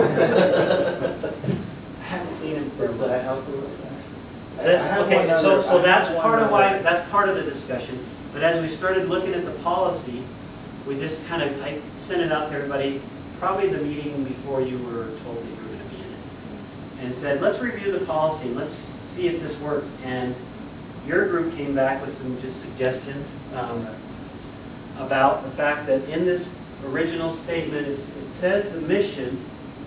I haven't seen him for a Does month. that help a little bit? Is that- I have okay, one so other- so I that's have part one of why other- that's part of the discussion. But as we started looking at the policy, we just kind of, I sent it out to everybody, probably the meeting before you were told that you were going to be in it, and said, let's review the policy and let's see if this works. And your group came back with some just suggestions um, about the fact that in this original statement, it's, it says the mission,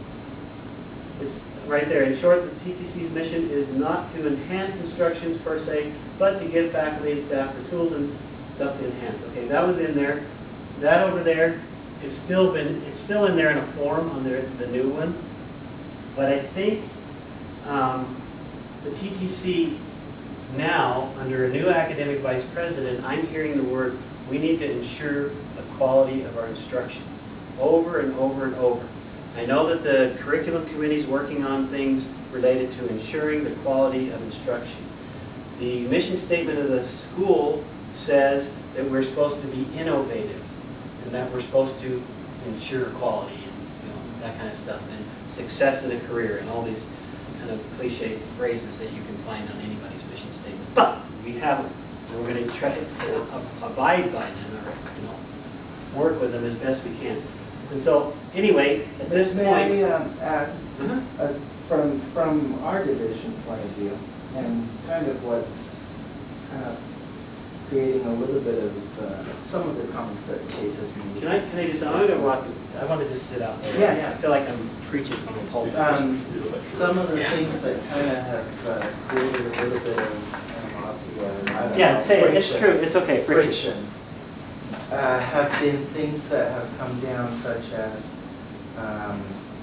it's right there. In short, the T T C's mission is not to enhance instructions per se, but to give faculty and staff the tools and stuff to enhance. Okay, that was in there. That over there, it's still been, it's still in there in a form on the, the new one. But I think um, the T T C now, under a new academic vice president, I'm hearing the word, we need to ensure the quality of our instruction over and over and over. I know that the curriculum committee is working on things related to ensuring the quality of instruction. The mission statement of the school says that we're supposed to be innovative and that we're supposed to ensure quality and you know, that kind of stuff, and success in a career and all these kind of cliche phrases that you can find on anybody's mission statement. But we haven't. And we're going to try to abide by them or you know, work with them as best we can. And so, anyway, at this May point, I um, add, uh-huh. uh, from from our division point of view, and kind of what's kind of creating a little bit of uh, some of the comments that Chase has made. Can I can I just? I'm going to walk. I want to just sit out there. Yeah, yeah. I feel like I'm preaching from a pulpit. Um, some of the things that kind of have uh, created a little bit of animosity or I don't yeah, know, say it. It's friction. true. It's okay. Friction. friction. Uh, have been things that have come down, such as um,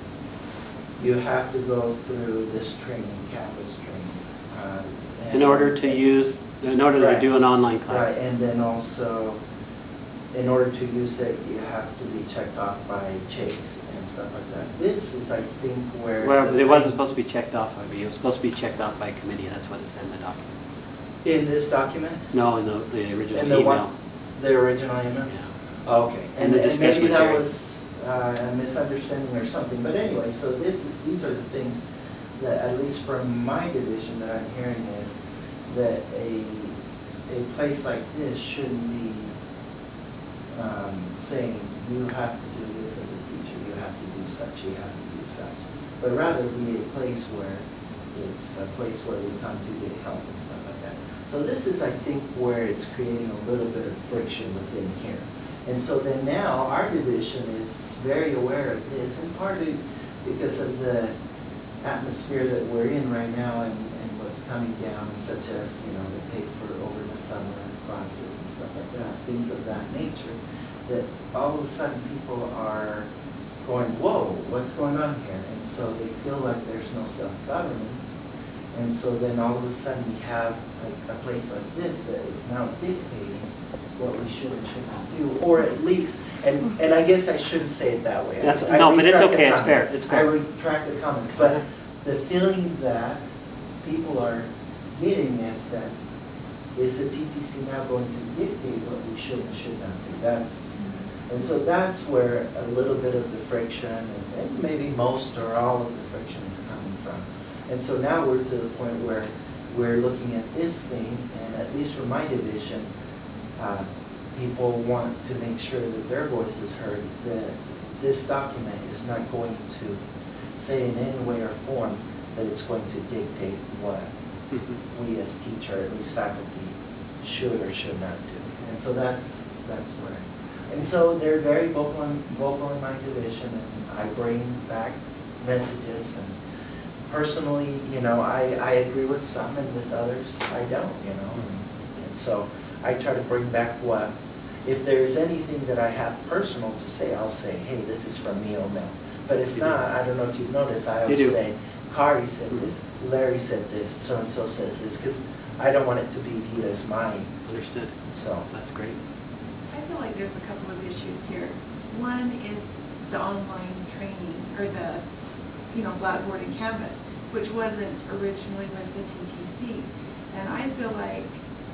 you have to go through this training, campus training. Uh, In order to use, in order Right. to do an online class. Right, and then also, in order to use it, you have to be checked off by Chase and stuff like that. This is, I think, where... Well, the it wasn't thing- supposed to be checked off by me. It was supposed to be checked off by committee. That's what it said in the document. In this document? No, in the, the original In the email. one, the original email? Yeah. Okay, In and, the and discussion maybe with that Gary. was uh, a misunderstanding or something, but anyway, so this, these are the things that, at least from my division, that I'm hearing is that a, a place like this shouldn't be um, saying, you have to do this as a teacher, you have to do such, you have to do such, but rather be a place where it's a place where we come to get help and stuff like that. So this is, I think, where it's creating a little bit of friction within here. And so then now our division is very aware of this, and partly because of the atmosphere that we're in right now and, and what's coming down, such as, you know, the pay for over the summer classes and stuff like that, things of that nature, that all of a sudden people are going, whoa, what's going on here? And so they feel like there's no self-governance. And so then all of a sudden we have a, a place like this that is now dictating what we should and should not do, or at least, and, and I guess I shouldn't say it that way. That's, I, I no, but it's retract the okay. It's comment. fair. It's fair. I retract the comment, but the feeling that people are getting is that is the T T C now going to dictate what we should and should not do? That's and so that's where a little bit of the friction, and, and maybe most or all of the friction is coming from. And so now we're to the point where we're looking at this thing, and at least for my division, uh, people want to make sure that their voice is heard, that this document is not going to say in any way or form that it's going to dictate what mm-hmm. we as teacher, at least faculty, should or should not do. And so that's that's where. And so they're very vocal in, vocal in my division, and I bring back messages. And personally, you know, I, I agree with some, and with others, I don't, you know. And, and so I try to bring back what, if there's anything that I have personal to say, I'll say, hey, this is from me, O'Mel. But if not, I don't know if you've noticed, I always say, Kari said this, Larry said this, so-and-so says this, because I don't want it to be viewed as mine. Understood. So that's great. I feel like there's a couple of issues here. One is the online training, or the, you know, Blackboard and Canvas, which wasn't originally with the T T C. And I feel like,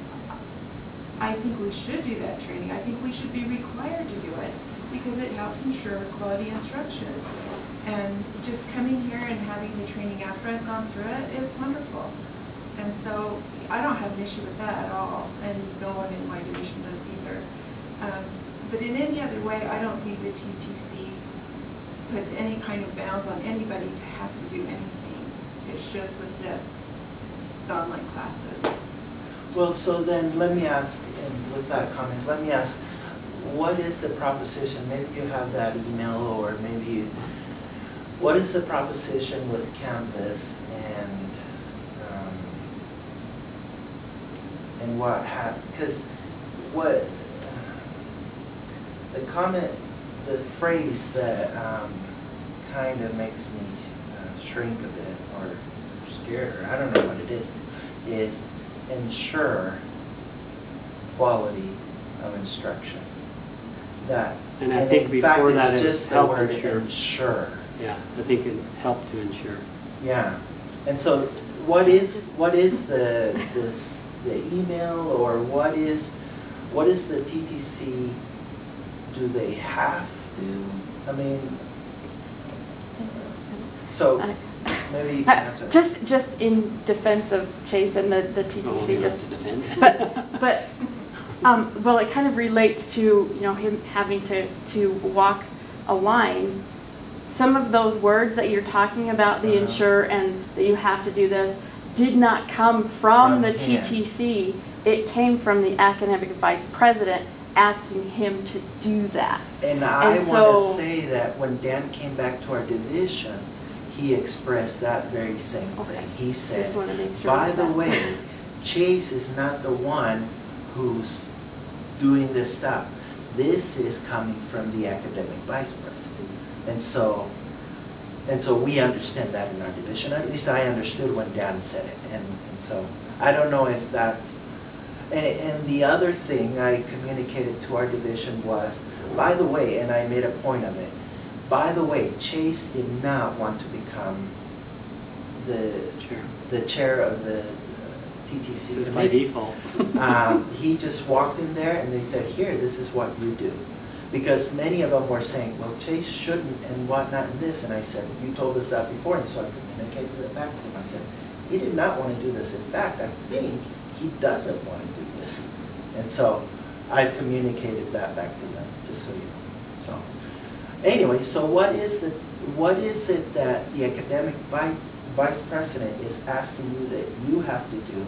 I think we should do that training. I think we should be required to do it because it helps ensure quality instruction. And just coming here and having the training after I've gone through it is wonderful. And so I don't have an issue with that at all, and no one in my division does either. Um, but in any other way, I don't think the T T C puts any kind of bounds on anybody to have to do anything. It's just with the, the online classes. Well, so then let me ask, and with that comment, let me ask, what is the proposition? Maybe you have that email, or maybe you, what is the proposition with Canvas and um, and what ha because what uh, the comment, the phrase that um, kind of makes me uh, shrink a bit or scared, or I don't know what it is, is ensure quality of instruction. That And I think before that it's it's just the help word ensure. ensure. Yeah, I think it helped to ensure. Yeah, and so what is what is the this the email, or what is what is the T T C? Do they have to? I mean, so maybe that's it. Just, just in defense of Chase and the, the T T C, Oh, you just, have to defend. but, but, um, well, it kind of relates to, you know, him having to, to walk a line. Some of those words that you're talking about, the Uh-huh. ensure and that you have to do this, did not come from, From the him. T T C. It came from the academic vice president asking him to do that. And I And want so- to say that when Dan came back to our division, he expressed that very same Okay. thing. He said, Just want to make sure. by of the that. way, Chase is not the one who's doing this stuff. This is coming from the academic vice president. And so, and so we understand that in our division. At least I understood when Dan said it. And, and so I don't know if that's, and, and the other thing I communicated to our division was, by the way, and I made a point of it, by the way, Chase did not want to become the Sure. the chair of the T T C It's by committee. default. um, he just walked in there and they said, here, this is what you do. Because many of them were saying, well, Chase shouldn't and whatnot and this. And I said, you told us that before. And so I communicated it back to him. I said, he did not want to do this. In fact, I think he doesn't want to do this. And so I've communicated that back to them, just so you know. So anyway, so what is the what is it that the academic vice vice president is asking you that you have to do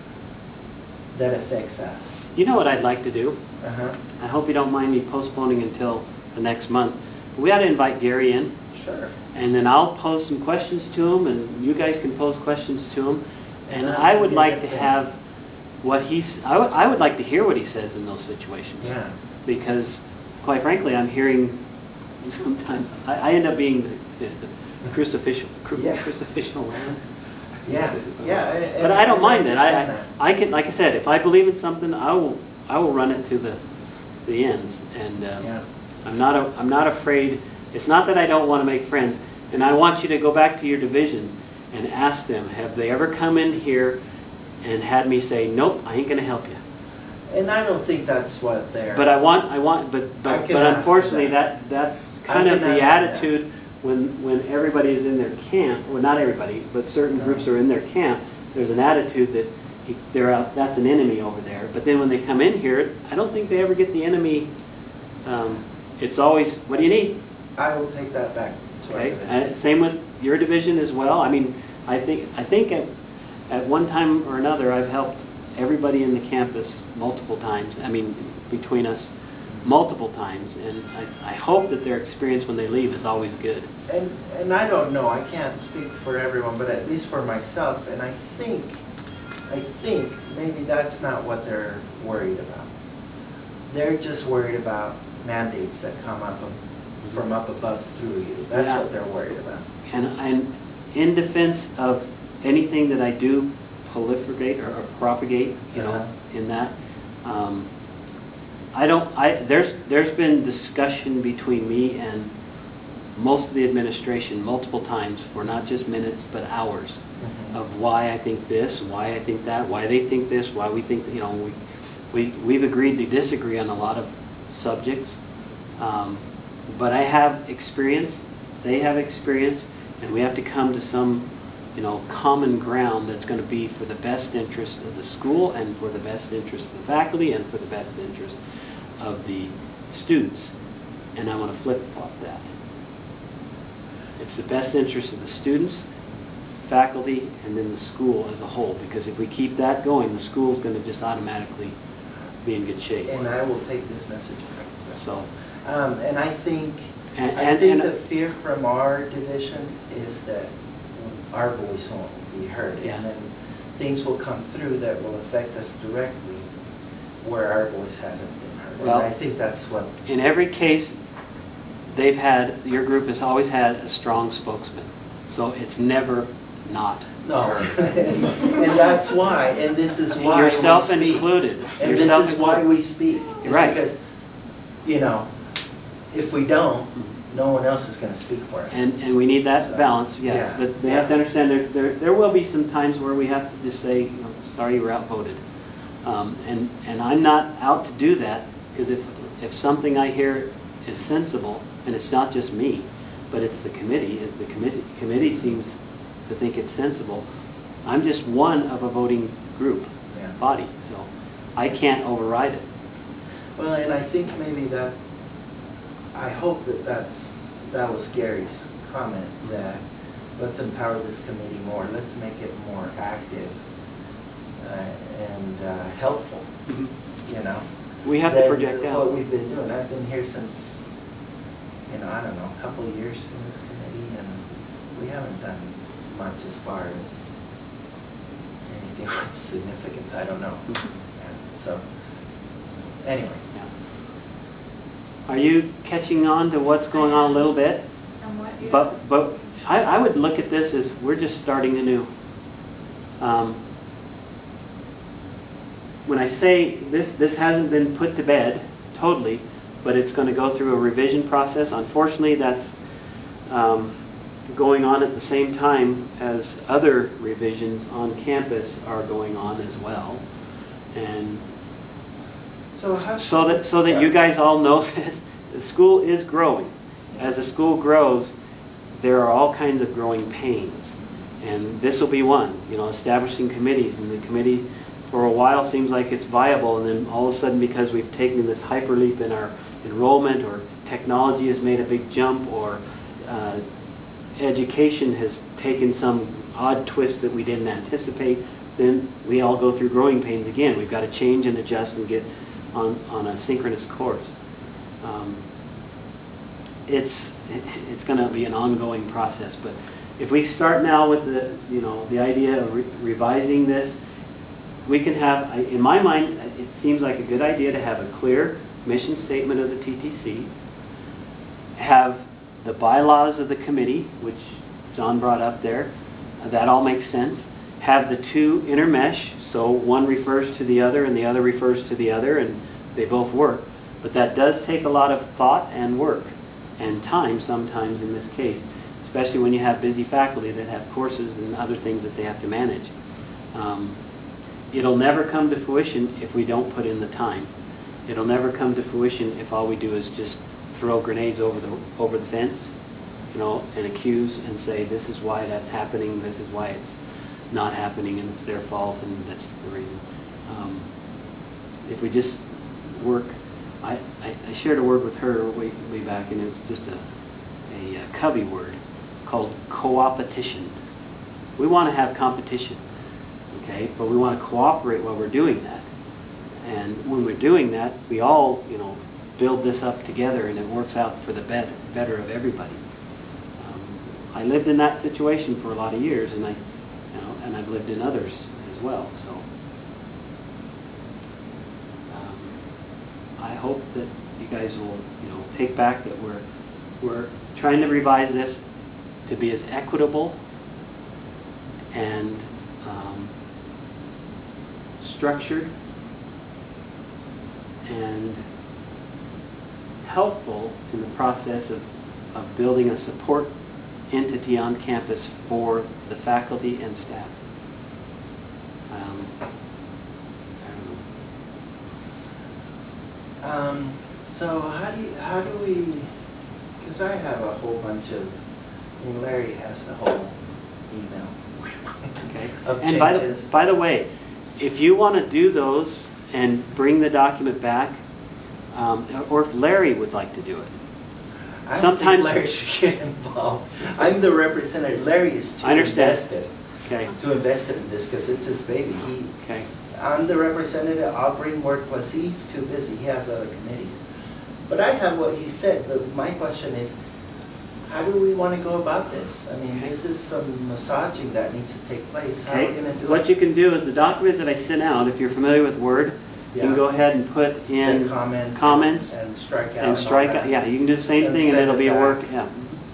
that affects us? You know what I'd like to do? Uh-huh. I hope you don't mind me postponing until the next month. We ought to invite Gary in, Sure. and then I'll pose some questions to him, and you guys can pose questions to him. And Yeah, I would that'd be a like good to thing. have what he's, I would, I would like to hear what he says in those situations. Yeah. Because, quite frankly, I'm hearing sometimes, I, I end up being the, the crucifixion, cru- Yeah. crucifixion lamb. Yeah. Yeah. and- But I don't and mind that. I, understand I, I can, like I said, if I believe in something, I will, I will run it to the, the ends. And um, Yeah. I'm not, a, I'm not afraid. It's not that I don't want to make friends. And I want you to go back to your divisions and ask them, have they ever come in here and had me say, nope, I ain't going to help you. And I don't think that's what they're. But I want, I want, but I but, can but ask unfortunately, that. that that's I kind of can the ask that. attitude when when everybody is in their camp. Well, not everybody, but certain No. groups are in their camp. There's an attitude that he, they're out. That's an enemy over there. But then when they come in here, I don't think they ever get the enemy. Um, it's always, what do you need? I will take that back to our Okay. division. Uh, same with your division as well. I mean, I think I think at at one time or another, I've helped everybody in the campus multiple times. I mean, between us, multiple times, and I, I hope that their experience when they leave is always good. And and I don't know, I can't speak for everyone, but at least for myself, and I think, I think maybe that's not what they're worried about. They're just worried about mandates that come up of, from up above through you. That's Yeah. what they're worried about. And I'm in defense of anything that I do proliferate or, or propagate, you know, Uh-huh. in that. Um, I don't. I there's there's been discussion between me and most of the administration multiple times for not just minutes but hours Mhm. of why I think this, why I think that, why they think this, why we think, you know, we we we've agreed to disagree on a lot of subjects. Um, but I have experience, they have experience, and we have to come to some you know, common ground that's going to be for the best interest of the school and for the best interest of the faculty and for the best interest of the students. And I want to flip-flop that. It's the best interest of the students, faculty, and then the school as a whole. Because if we keep that going, the school's going to just automatically be in good shape. And I will take this message back. So, Um, and I think, And- I and- think and- the fear from our division is that our voice won't be heard. Yeah. And then things will come through that will affect us directly where our voice hasn't been heard. Well- And I think that's what, in every case, they've had, your group has always had a strong spokesman. So it's never not no. heard. And that's why, and this is why we Yourself speak. included. And Yourself this is why included. we speak. Is Right. Because, you know, if we don't, no one else is going to speak for us. And, and we need that So, balance, yeah. yeah. But they have to understand there, there, there will be some times where we have to just say, you know, sorry, you were outvoted. Um, and, and I'm not out to do that, because if, if something I hear is sensible, and it's not just me, but it's the committee, if the committee, committee seems to think it's sensible, I'm just one of a voting group, Yeah. body, so I can't override it. Well, and I think maybe that, I hope that that's, that was Gary's comment, that let's empower this committee more, let's make it more active uh, and uh, helpful, you know? We have to than project What out. we've been doing. I've been here since, you know, I don't know, a couple of years in this committee, and we haven't done much as far as anything with significance, I don't know. Yeah, so, anyway. Yeah. Are you catching on to what's going on a little bit? Somewhat, yeah. But, but I, I would look at this as we're just starting anew. Um, when I say this, this hasn't been put to bed totally, but it's going to go through a revision process. Unfortunately, that's um, going on at the same time as other revisions on campus are going on as well. And So how, so that so that you guys all know this, the school is growing. As the school grows, there are all kinds of growing pains, and this will be one. You know, establishing committees, and the committee for a while seems like it's viable, and then all of a sudden, because we've taken this hyperleap in our enrollment, or technology has made a big jump, or uh, education has taken some odd twist that we didn't anticipate, then we all go through growing pains again. We've got to change and adjust and get on, on a synchronous course. Um, it's it's going to be an ongoing process, but if we start now with the you know the idea of re revising this, we can have, in my mind, it seems like a good idea to have a clear mission statement of the T T C, have the bylaws of the committee, which John brought up there, that all makes sense. Have the two intermesh, so one refers to the other and the other refers to the other, and they both work. But that does take a lot of thought and work and time sometimes in this case, especially when you have busy faculty that have courses and other things that they have to manage. Um, it'll never come to fruition if we don't put in the time. It'll never come to fruition if all we do is just throw grenades over the over the fence, you know, and accuse and say this is why that's happening, this is why it's not happening, and it's their fault, and that's the reason. Um, if we just work, I, I, I shared a word with her way, way back, and it was just a, a, a Covey word called co-opetition. We want to have competition, okay, but we want to cooperate while we're doing that. And when we're doing that, we all, you know, build this up together, and it works out for the better, better of everybody. Um, I lived in that situation for a lot of years, and I, you know, and I've lived in others as well. So um, I hope that you guys will, you know, take back that we're we're trying to revise this to be as equitable and um, structured and helpful in the process of, of building a support entity on campus for the faculty and staff. Um, I don't know. Um, so how do you, how do we, because I have a whole bunch of, I mean Larry has the whole email. Okay. Of And by the, changes. by the way, if you want to do those and bring the document back, um, or if Larry would like to do it. I don't Sometimes- think Larry should get involved. I'm the representative. Larry is too I understand. invested, Okay. too invested in this because it's his baby. He, Okay. I'm the representative. I'll bring work, plus he's too busy. He has other committees. But I have what he said. But my question is, how do we want to go about this? I mean, Okay. this is some massaging that needs to take place. How are we Okay. going to do What it? you can do is the document that I sent out, if you're familiar with Word, you can Yeah. go ahead and put in The comment comments and strike out and strike all out. that. Yeah, you can do the same And thing and send it'll it be a back. work. Yeah.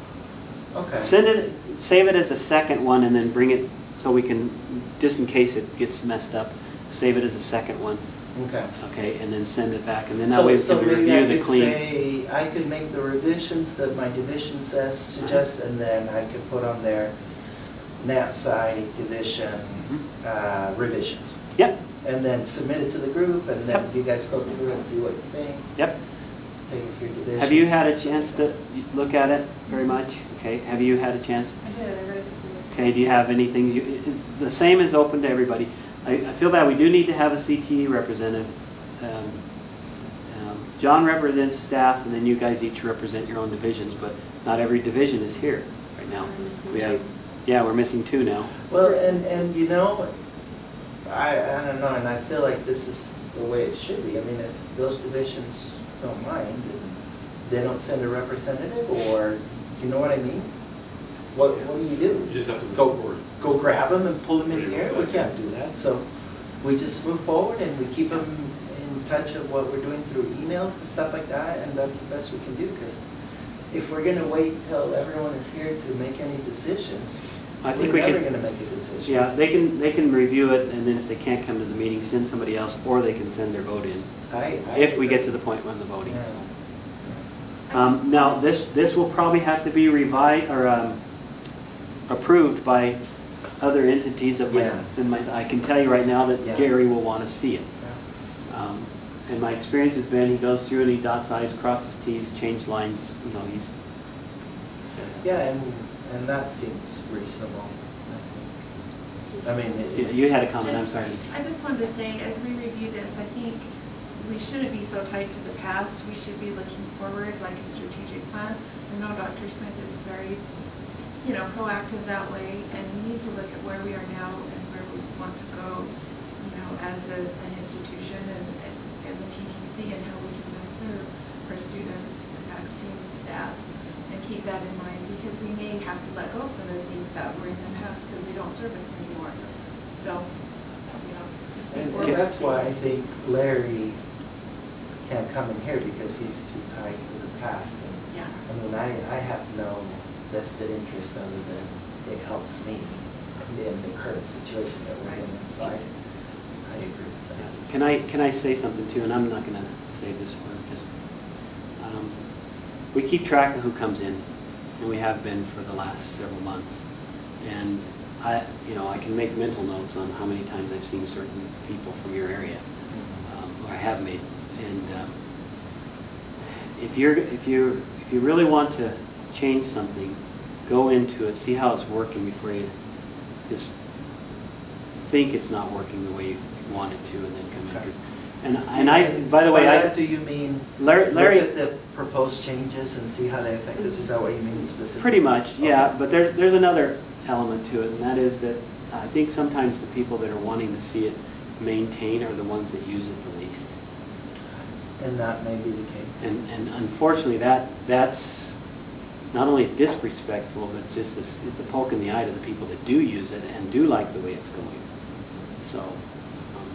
Okay. Send it, save it as a second one, and then bring it so we can, just in case it gets messed up, save it as a second one. Okay. Okay, and then send it back, and then that So, way we so can maybe review I the could clean. say, I could make the revisions that my division says, suggests, and then I could put on there N A T S I division Mhm. uh, revisions. Yep, And then submit it to the group, and then Yep. you guys go through and see what you think, yep. take it through division. Have you had a chance to look at it very much? Okay, have you had a chance? I did, I read it a few days ago. Okay, do you have anything, you, it's, the same is open to everybody. I, I feel bad, we do need to have a C T E representative. Um, um, John represents staff, and then you guys each represent your own divisions, but not every division is here right now. We're missing We have, two. yeah, we're missing two now. Well, and, and you know, I, I don't know, and I feel like this is the way it should be. I mean, if those divisions don't mind, they don't send a representative, or, you know what I mean? What, what do you do? You just have to move Go, forward. go grab them and pull them in Ready to here? We start. can't do that, so we just move forward and we keep them in touch of what we're doing through emails and stuff like that, and that's the best we can do, because if we're gonna wait till everyone is here to make any decisions, I think we're we never could, gonna make a decision. yeah, they can, they can review it, and then if they can't come to the meeting, send somebody else, or they can send their vote in, I, I. if we get to the point when the voting. Yeah. Um, now, this, this will probably have to be revised, or, um, approved by other entities of my, Yeah. than my, I can tell you right now that Yeah. Gary will want to see it. Yeah. Um, and my experience has been, he goes through and he dots I's, crosses T's, change lines, you know, he's, Yeah, and, and that seems reasonable, I think. I mean, it- you- you had a comment, I'm Just- sorry, Lisa. I just wanted to say, as we review this, I think we shouldn't be so tied to the past. We should be looking forward, like a strategic plan. I know Doctor Smith is very, you know, proactive that way, and we need to look at where we are now and where we want to go, you know, as a, an institution and, and, and the T T C, and how we can best serve our students, the faculty, and the staff, and keep that in mind, because we may have to let go of some of the things that were in the past because they don't serve us anymore. So, you know, just be And forward. and that's why I think Larry can't come in here, because he's too tied to the past. And, Yeah. I mean, I, I have no vested interest other than it helps me in the current situation that we're in inside. I agree with that. Can I, can I say something too, and I'm not gonna save this for just, um, we keep track of who comes in, and we have been for the last several months. And I, you know, I can make mental notes on how many times I've seen certain people from your area, um, or I have made. And um, if you're, if you, if you really want to change something, go into it, see how it's working before you just think it's not working the way you want it to, and then come in. 'Cause- And, and I, by the way, By I, that, do you mean Larry, Larry, look at the proposed changes and see how they affect us? Is that what you mean specifically? pretty much, yeah. Okay. But there's there's another element to it, and that is that I think sometimes the people that are wanting to see it maintain are the ones that use it the least. And that may be the case. And and unfortunately, that that's not only disrespectful, but just a, it's a poke in the eye to the people that do use it and do like the way it's going. So, um,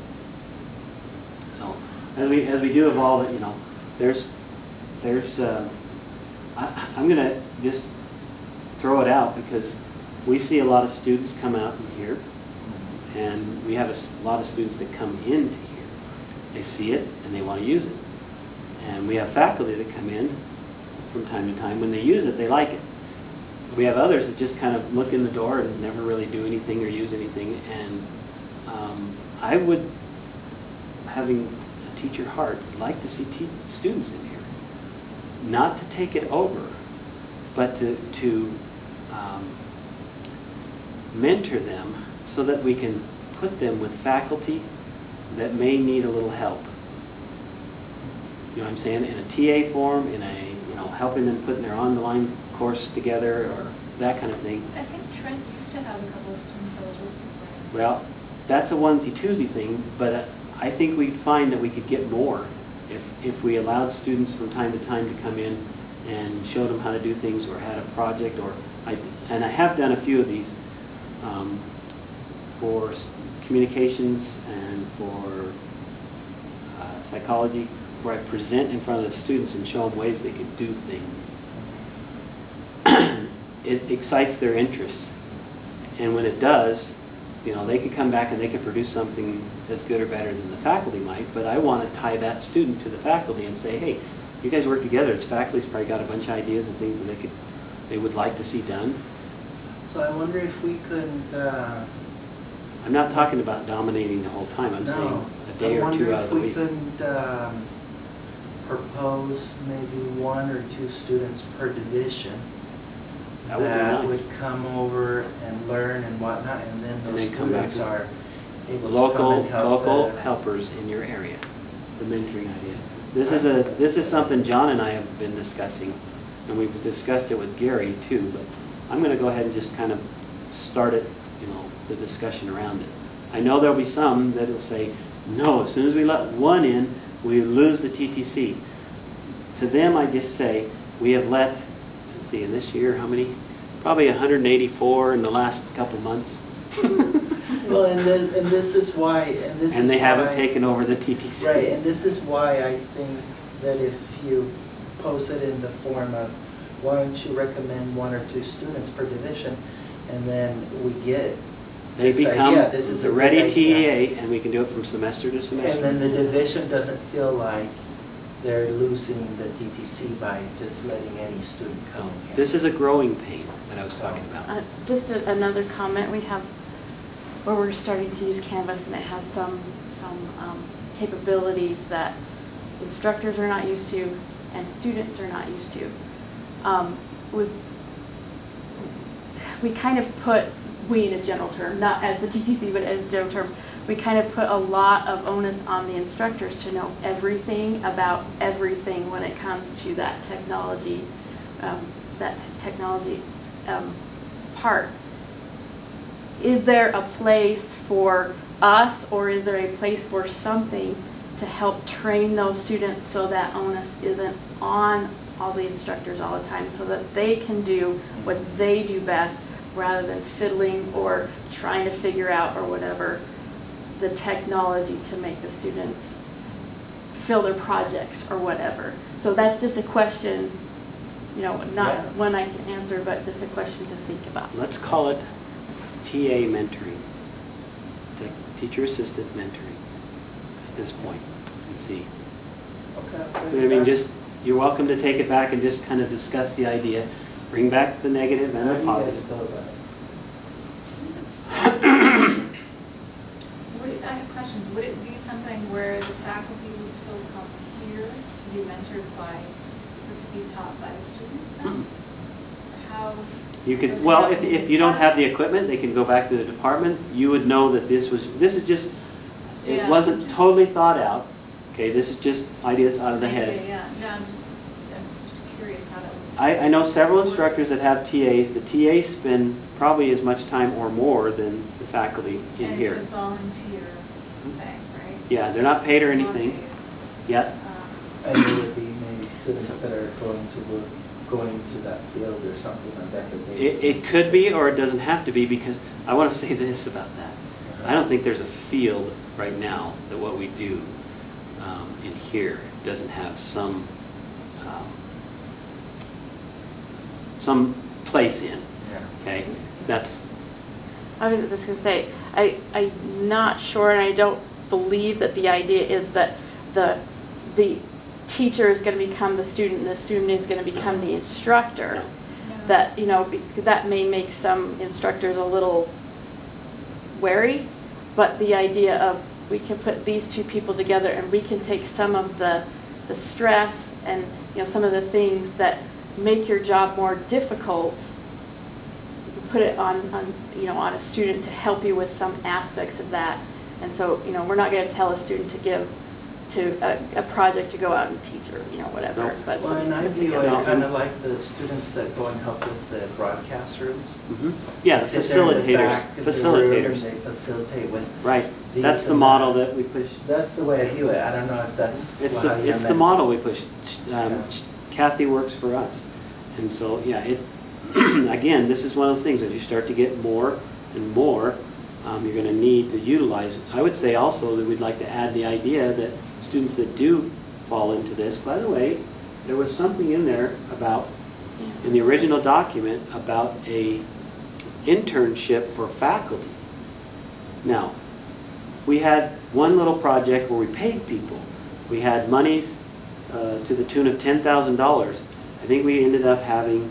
so as we as we do evolve it, you know, there's there's uh, I, I'm gonna just throw it out, because we see a lot of students come out in here, and we have a s- lot of students that come into here. They see it and they want to use it, and we have faculty that come in from time to time. When they use it, they like it. We have others that just kind of look in the door and never really do anything or use anything. And um, I would, having a teacher heart, like to see te students in here, not to take it over, but to to um, mentor them so that we can put them with faculty that may need a little help. You know what I'm saying? In a T A form, in a, you know, helping them putting their online course together or that kind of thing. I think Trent used to have a couple of students I was working with. Well, that's a onesie-twosie thing, but uh, I think we'd find that we could get more if, if we allowed students from time to time to come in and showed them how to do things or had a project or, I, and I have done a few of these um, for s- communications and for uh, psychology, where I present in front of the students and show them ways they could do things. It excites their interest. And when it does, you know, they could come back and they could produce something as good or better than the faculty might, but I want to tie that student to the faculty and say, hey, you guys work together. It's faculty's probably got a bunch of ideas and things that they could, they would like to see done. So I wonder if we could, uh, I'm not talking about dominating the whole time. I'm no, saying a day or two out of the week. I wonder if we couldn't um, propose maybe one or two students per division That would be nice. would come over and learn and whatnot, and then And those then come back students to- are able to come Local, and help local the- helpers in your area, the mentoring idea. This is a, this is something John and I have been discussing, and we've discussed it with Gary too, but I'm going to go ahead and just kind of start it, you know, the discussion around it. I know there'll be some that'll say, no, as soon as we let one in, we lose the T T C. To them, I just say, we have let, let's see, in this year, how many? Probably one hundred eighty-four in the last couple months. Well, and, the, and this is why, and this And is they haven't why, taken over the T T C. right, and this is why I think that if you pose it in the form of, why don't you recommend one or two students per division, and then we get They this become idea, this is a the good ready idea. T A A, and we can do it from semester to semester. And then the division doesn't feel like they're losing the T T C by just letting any student come in here. This is a growing pain that I was talking about. Uh, Just a- another comment, we have, where we're starting to use Canvas, and it has some, some um, capabilities that instructors are not used to and students are not used to. Um, we, we kind of put, we in a general term, not as the T T C, but as a general term, we kind of put a lot of onus on the instructors to know everything about everything when it comes to that technology, um, that technology um, part. Is there a place for us, or is there a place for something to help train those students so that onus isn't on all the instructors all the time, so that they can do what they do best rather than fiddling or trying to figure out or whatever the technology to make the students fill their projects or whatever. So that's just a question, you know, not Yeah. one I can answer, but just a question to think about. Let's call it T A mentoring, Te- teacher assistant mentoring at this point, and see. Okay. I mean, just, you're welcome to take it back and just kind of discuss the idea. Bring back the negative and How the do you guys positive. feel about it? Would it, I have questions. Would it be something where the faculty would still come here to be mentored by, or to be taught by the students then? Mhm. Or how? You or could, well, how- if, if you don't have the equipment, they can go back to the department. You would know that this was, this is just, it Yeah, wasn't just- totally thought out. Okay, this is just ideas out of the Just head. maybe, Yeah, no, I'm just, I'm just curious how that would. I, I know several instructors that have T As. The T As spend probably as much time or more than the faculty in And here. it's a volunteer thing, right? Yeah, they're not paid or Not anything paid. yet. Um, And there would be maybe students that are going to work, going to that field or something like that. that they- It, it could be, or it doesn't have to be, because I want to say this about that. I don't think there's a field right now that what we do um, in here doesn't have some um, some place in. Yeah. Okay, that's I was just going to say, I, I'm not sure, and I don't believe that the idea is that the the teacher is going to become the student and the student is going to become the instructor. no. no. That, you know, because that may make some instructors a little wary, but the idea of we can put these two people together and we can take some of the the stress and, you know, some of the things that make your job more difficult, put it on, on, you know, on a student to help you with some aspects of that. And so, you know, we're not going to tell a student to give to a, a project to go out and teach or, you know, whatever. Nope. But Well, and I but to view get- it kind of like the students that go and help with the broadcast rooms. Mhm. Yeah, They sit there in the facilitators, back of the room and facilitators. They facilitate with, Right, these that's the and model that. that we push. that's the way I view it. I don't know if that's. It's how the, you it's the meant- model we push. Um, Yeah. Kathy works for us. And so, yeah, it, again, this is one of those things, as you start to get more and more, um, you're going to need to utilize it. I would say also that we'd like to add the idea that students that do fall into this, by the way, there was something in there about, in the original document, about a internship for faculty. Now, we had one little project where we paid people. We had monies uh, to the tune of ten thousand dollars. I think we ended up having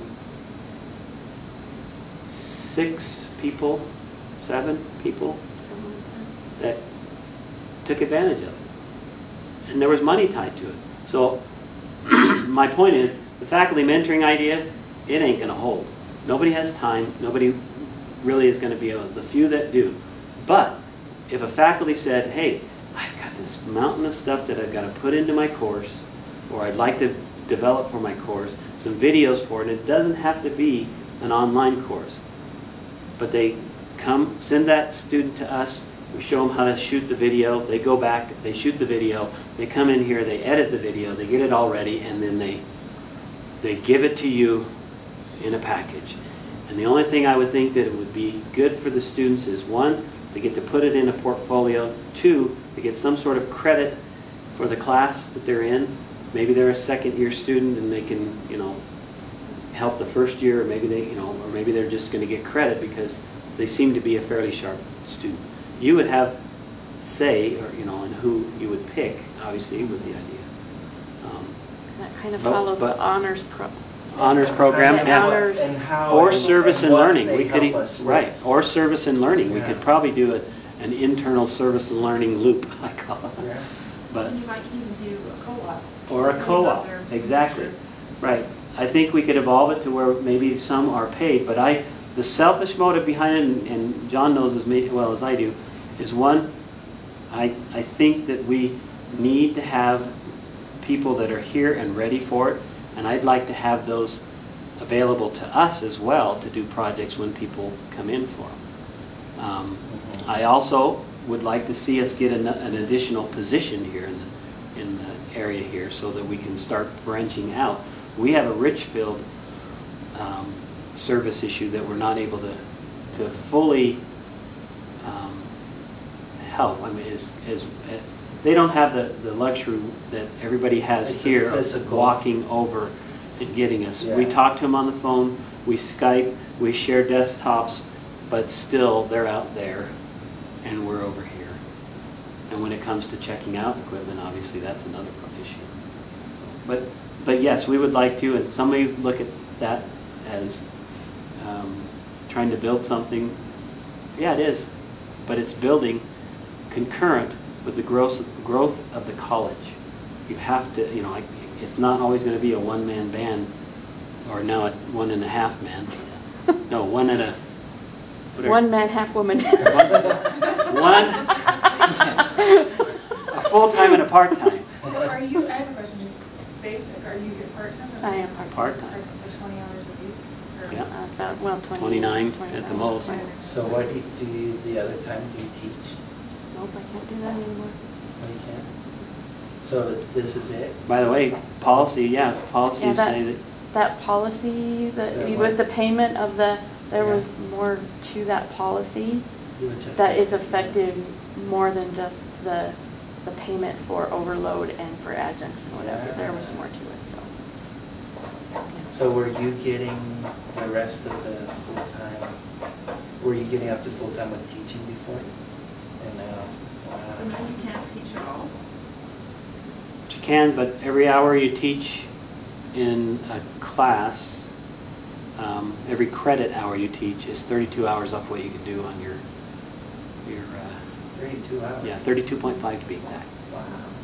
six people, seven people that took advantage of it. And there was money tied to it. So my point is, the faculty mentoring idea, it ain't going to hold. Nobody has time. Nobody really is going to be able, the few that do. But if a faculty said, hey, I've got this mountain of stuff that I've got to put into my course, or I'd like to develop for my course, some videos for it, and it doesn't have to be an online course. But they come, send that student to us, we show them how to shoot the video, they go back, they shoot the video, they come in here, they edit the video, they get it all ready, and then they, they give it to you in a package. And the only thing I would think that it would be good for the students is, one, they get to put it in a portfolio, two, they get some sort of credit for the class that they're in. Maybe they're a second year student and they can, you know, help the first year, or maybe they, you know, or maybe they're just going to get credit because they seem to be a fairly sharp student. You would have say, or you know, in who you would pick, obviously, with the idea. Um, That kind of But- follows but- the honors pro. honors program, The yeah. honors. And how. Or and service and what learning. they We could, help e- us with. right, or service and learning. We Yeah. could probably do a, an internal service and learning loop, I call it. Yeah. But, You might even do a co-op. or a depending on co-op, their exactly. future. Right. I think we could evolve it to where maybe some are paid, but I, the selfish motive behind it, and, and John knows as me- well as I do, is one, I, I think that we need to have people that are here and ready for it, and I'd like to have those available to us as well to do projects when people come in for them. Um, I also would like to see us get an, an additional position here in the, in the area here so that we can start branching out. We have a Richfield um, service issue that we're not able to, to fully um, help. I mean, is, is, uh, they don't have the, the luxury that everybody has It's a here of physical- walking over and getting us. We Yeah. talk to them on the phone, we Skype, we share desktops, but still they're out there and we're over here. And when it comes to checking out equipment, obviously that's another issue. But, but yes, we would like to, and some may look at that as um, trying to build something. Yeah, it is, but it's building concurrent with the growth, growth of the college. You have to, you know, like, it's not always going to be a one-man band, or now a one and a half man. No, one and a. what are- One man, half woman. One, a full-time and a part-time. So are you, I have a question, just basic, are you a part-time? or- I am part-time. Part-time. So twenty hours a week? Or- Yeah. Uh, About, well, twenty. twenty-nine at the twenty-nine, most. twenty-nine. So what do you, do you, the other time do you teach? Nope, I can't do that anymore. Oh, you can't? So this is it? By the way, policy, yeah, Yeah, policies that- say that, That policy, that, That you- what? with the payment of the, there Yeah. was more to that policy Which that is affects- effective more than just the, the payment for overload and for adjuncts and whatever. There was Yeah. more to it, so. So were you getting the rest of the full-time, were you getting up to full-time with teaching before? And now, So wow. now you can't teach at all? you can, but every hour you teach in a class, um, every credit hour you teach is thirty-two hours off what you can do on your, your, uh, Thirty-two hours? yeah, thirty-two point five to be exact. Wow.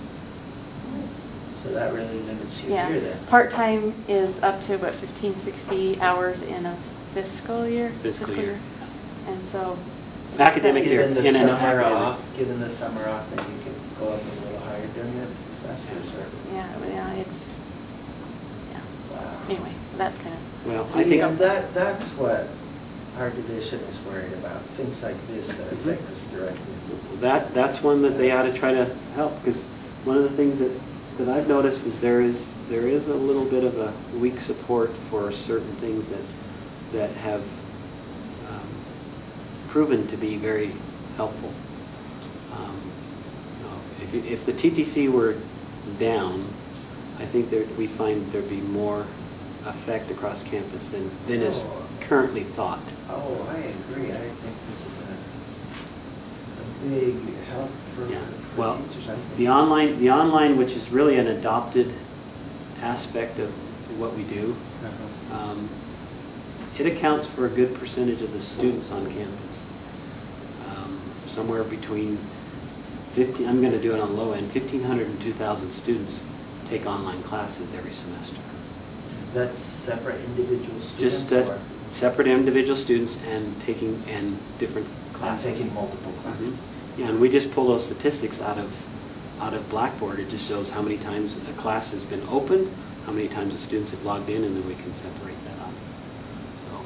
So that really limits you Yeah, here then? part-time is up to, what, fifteen, sixty hours in a fiscal year. Fiscal year. And so. Academic year. Given the in an summer academic. off, given the summer off, then you could go up a little higher during the semesters, or? Yeah, well, yeah, it's, yeah. Wow. Anyway, that's kind of. Well, I See, think and that, that's what our division is worried about, things like this that Mhm. affect us directly. that that's one that they ought to try to help, because one of the things that, that I've noticed is there is there is a little bit of a weak support for certain things that that have um, proven to be very helpful. Um, you know, if, if the T T C were down, I think there we find there'd be more effect across campus than than is Oh. currently thought. Oh, I agree, I think this is a, a big help for, Yeah. for Well, teachers, I think. The online, the online, which is really an adopted aspect of what we do, Uh-huh. um, it accounts for a good percentage of the students on campus. Um, somewhere between fifty, I'm going to do it on the low end, fifteen hundred and two thousand students take online classes every semester. That's separate individual students? Just uh, or- separate individual students and taking and different classes. And taking multiple classes? Mhm. Yeah, and we just pull those statistics out of out of Blackboard. It just shows how many times a class has been opened, how many times the students have logged in, and then we can separate that off. So,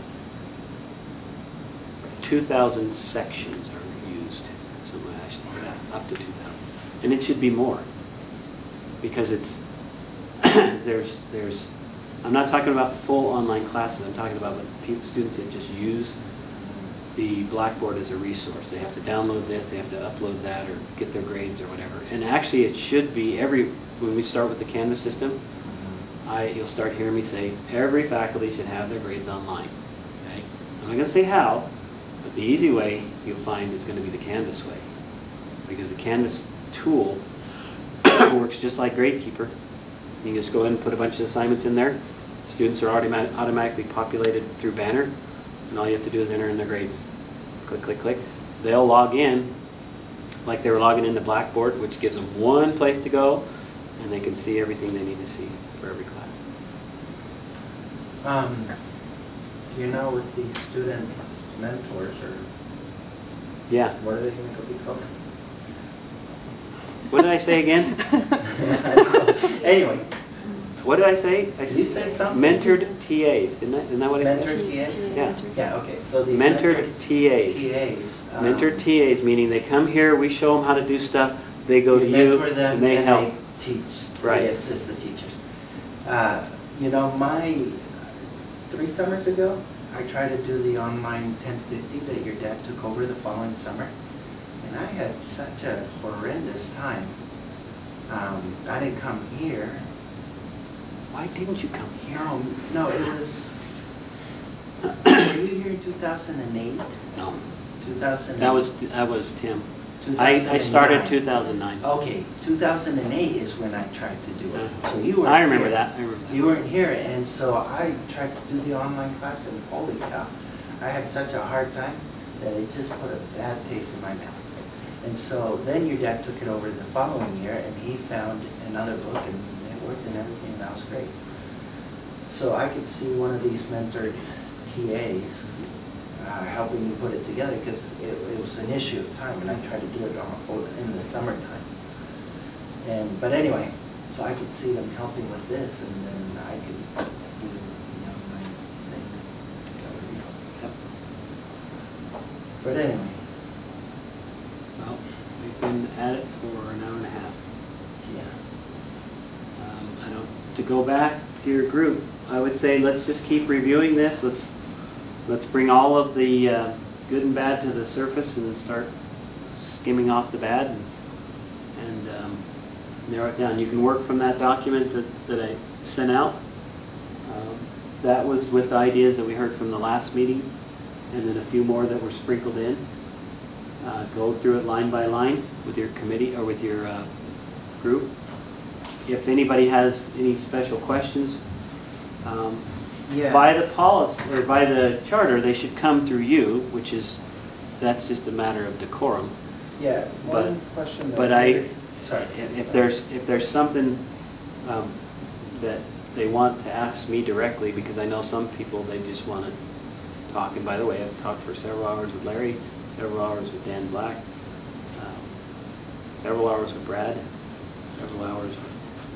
two thousand sections are used. Somewhere I should say that, up to two thousand, and it should be more because it's there's there's. I'm not talking about full online classes. I'm talking about people, students that just use the Blackboard as a resource. They have to download this, they have to upload that, or get their grades or whatever. And actually, it should be every when we start with the Canvas system. I you'll start hearing me say every faculty should have their grades online. Okay, I'm not going to say how, but the easy way you'll find is going to be the Canvas way, because the Canvas tool works just like GradeKeeper. You can just go ahead and put a bunch of assignments in there. Students are automat automatically populated through Banner, and all you have to do is enter in their grades. Click, click, click. They'll log in like they were logging into Blackboard, which gives them one place to go, and they can see everything they need to see for every class. Um, you know, with the students' mentors, or Yeah. what are they going to be called? What did I say again? Anyway, What did I say? I did you say something? mentored T As. Isn't that, isn't that what I said? Mentored T As? Yeah. Yeah, okay, so these Mentored T As. T As. um, Mentored T As, meaning they come here, we show them how to do stuff, they go to you, mentor them and they help. teach. Right. They assist the teachers. Uh, you know, my three summers ago, I tried to do the online ten fifty that your dad took over the following summer, and I had such a horrendous time. Um, I didn't come here. Why didn't you come here? No, no, it was. Were you here in two thousand eight? No. two thousand. That was, that was Tim. I, I started two thousand nine. Okay, two thousand eight is when I tried to do it. Uh-huh. So you were. I remember that, I remember that. You weren't here, and so I tried to do the online class, and holy cow, I had such a hard time that it just put a bad taste in my mouth. And so then your dad took it over the following year, and he found another book, and it worked and everything, and that was great. So I could see one of these mentored T As uh, helping me put it together, because it, it was an issue of time, and I tried to do it on, in the summertime. And but anyway, so I could see them helping with this, and then I could do the online thing. That would be helpful. Yep. But anyway, Well, we've been at it for an hour and a half. yeah. Um, I don't, to go back to your group, I would say let's just keep reviewing this. Let's let's bring all of the uh, good and bad to the surface and start skimming off the bad and, and um, narrow it down. You can work from that document that, that I sent out. Um, that was with ideas that we heard from the last meeting, and then a few more that were sprinkled in. Uh, go through it line by line with your committee or with your uh, group. If anybody has any special questions, um, Yeah. by the policy or by the charter, they should come through you, which is that's just a matter of decorum. Yeah, But- one question that But I, sorry. if, if there's if there's something um, that they want to ask me directly, because I know some people they just want to talk. And by the way, I've talked for several hours with Larry, several hours with Dan Black, um, several hours with Brad, several hours with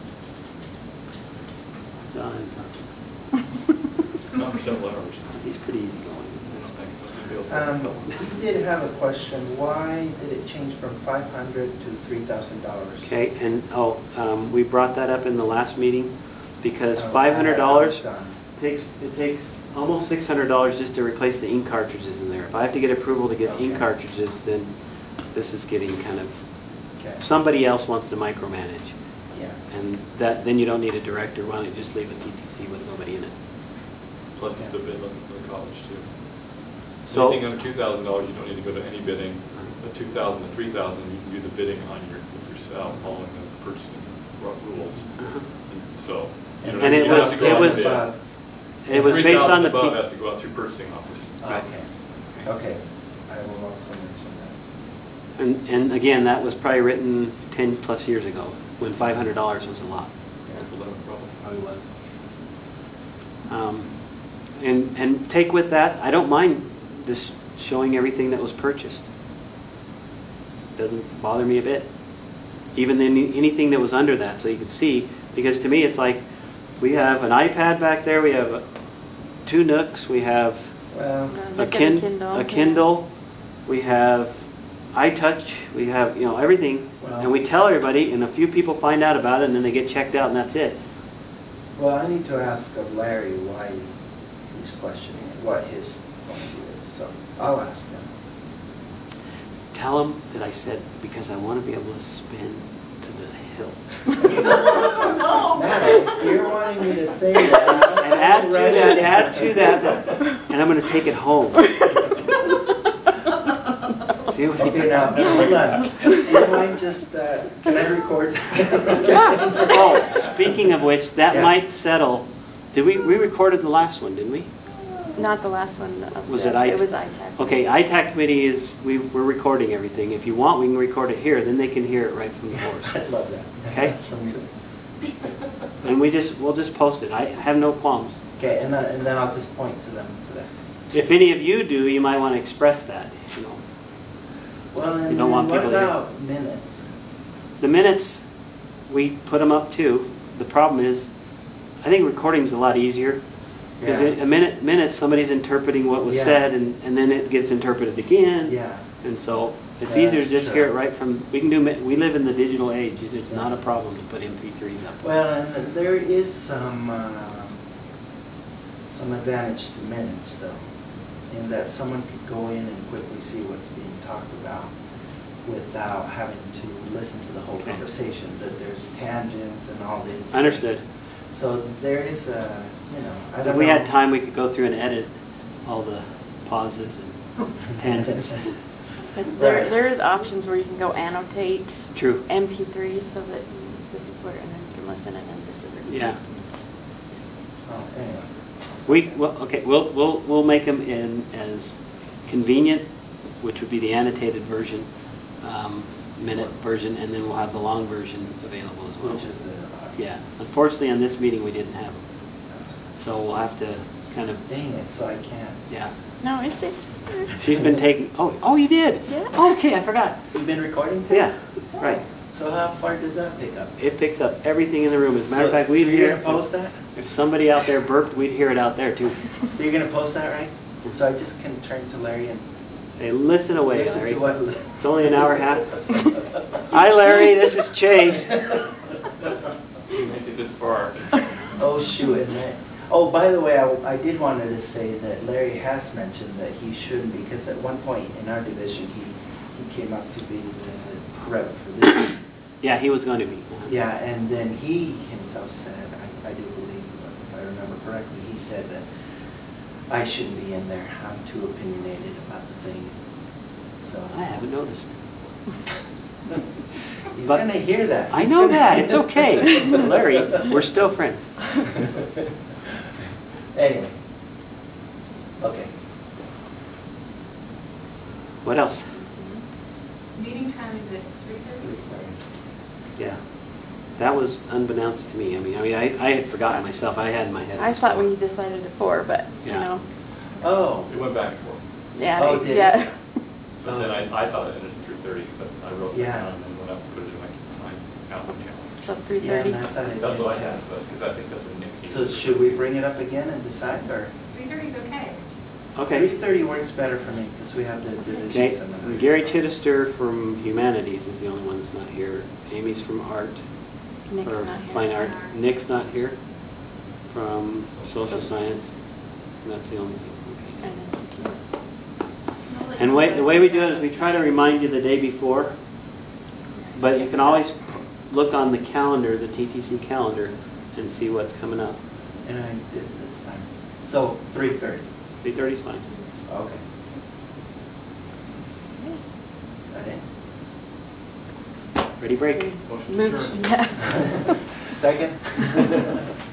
John and Tom. Not for several hours. He's pretty easygoing. Um, we did have a question. Why did it change from five hundred to three thousand dollars? Okay, and oh, um, we brought that up in the last meeting because Oh, five hundred dollars that was done. takes, it takes almost six hundred dollars just to replace the ink cartridges in there. If I have to get approval to get ink Okay. cartridges, then this is getting kind of, Okay. somebody else wants to micromanage. Yeah. And that, then you don't need a director. Why don't you just leave a T T C with nobody in it? Plus it's the bid limit for the college too. So- Anything under two thousand dollars, you don't need to go to any bidding. At two thousand to three thousand, you can do the bidding on your, with yourself, following the purchasing rules. Uh-huh. And So. you don't And have- it you don't was- have to go it on the was- bid. Uh, It was based on the. three thousand above pe- has to go out through purchasing office. Right. Okay. Okay. I will also mention that. And, and again, that was probably written ten plus years ago, when five hundred dollars was a lot. That's the limit problem. Probably was. Um, and, and take with that, I don't mind this showing everything that was purchased. Doesn't bother me a bit. Even any, anything that was under that, so you can see, because to me it's like, we have an iPad back there, we have two Nooks, we have Well, Uh, a, Look at the kin- Kindle, a yeah. Kindle, we have iTouch, we have, you know, everything. Wow. And we tell everybody, and a few people find out about it, and then they get checked out, and that's it. well, I need to ask of Larry why he's questioning it, what his point of view is. So I'll ask him. Tell them that I said, because I want to be able to spin to the hilt. Now, if you're wanting me to say that, And add to that, add to that, that- and I'm going to take it home. See what he Okay, now, hold on. Do you mind just, uh, can I record? Oh, speaking of which, that Yeah. might settle. Did we, we recorded the last one, didn't we? Not the last one. Of Was the, it I T A C? It was I T A C. Okay, I T A C committee is, we, we're recording everything. If you want, we can record it here, then they can hear it right from the horse. I'd love that. Okay. That's from you. And we just, we'll just post it. I have no qualms. Okay, and, uh, and then I'll just point to them to that. If any of you do, you might want to express that, you know. Well, You and don't want what people to hear. about minutes? The minutes, we put them up too. The problem is, I think recording's a lot easier. Because Yeah. a minute, minutes, somebody's interpreting what was Yeah. said, and, and then it gets interpreted again. Yeah. And so it's Yeah, easier to that's just hear it true. right from, we can do, mi- we live in the digital age. It is Yeah. not a problem to put M P threes up. Well, and there is some, uh, some advantage to minutes though, in that someone could go in and quickly see what's being talked about without having to listen to the whole Okay. conversation, that there's tangents and all this. Understood. So there is a, you know, I don't know. If we had time, we could go through and edit all the pauses and tangents. But there, Right. there is options where you can go annotate True. M P threes so that you, this is where, and then you can listen, and then this is where you Yeah. can listen. Oh, anyway. We, well, okay, we'll, we'll, we'll make them in as convenient, which would be the annotated version, um, minute version, and then we'll have the long version available as well. Which is the. uh, Yeah, unfortunately on this meeting we didn't have them, so we'll have to kind of, Dang it, so I can't. yeah. No, it's, it's. She's been taking, oh, oh, you did? Yeah. Oh, okay, I forgot. You've been recording too? Yeah, right. So how far does that pick up? It picks up everything in the room. As a matter of So- fact, we'd so you're hear, gonna post that? if somebody out there burped, we'd hear it out there too. So you're gonna post that, right? So I just can turn to Larry and Say, listen away, listen Larry. to what. It's only an hour and a half. Hi, Larry, this is Chase. You make it this far. Oh shoot! And that, oh, by the way, I, I did wanted to say that Larry has mentioned that he shouldn't, because at one point in our division he he came up to be the rep for this. Yeah, he was going to be. Yeah, and then he himself said, I, I do believe, if I remember correctly, he said that I shouldn't be in there. I'm too opinionated about the thing. So I haven't noticed. he's But- gonna hear that. I He's know gonna- that. It's okay. Larry, we're still friends. Anyway. Okay. What else? Meeting time is at three thirty? Yeah. That was unbeknownst to me. I mean, I mean, I, I had forgotten myself. I had in my head. it I was thought four. we decided at four, but, you Yeah. know, Oh, It went back and forth. Yeah, Oh, did it? yeah. But then I, I thought it ended at three thirty, but I wrote that Yeah. down and then went up and put it in my, my calendar. So three yeah, thirty. and I thought it That's what I did had, too. but, because I think that's what Nick needed. So should we bring it up again and decide, or? Three thirty is okay, just, Okay. Three thirty works better for me, because we have the Okay, division seminar. Gary Chittister from Humanities is the only one that's not here. Amy's from Art, Nick's or not here. Fine Art. Fine Art. Nick's not here from Social Social Science. And that's the only thing. Okay, And so- then secure. I'll let And you way, know. the way we do it is we try to remind you the day before, but you can always look on the calendar, the T T C calendar, and see what's coming up. And I did this time. So, three thirty. three thirty is fine. Okay. That it? Ready, break? Motion to Move, adjourn. yeah. Second?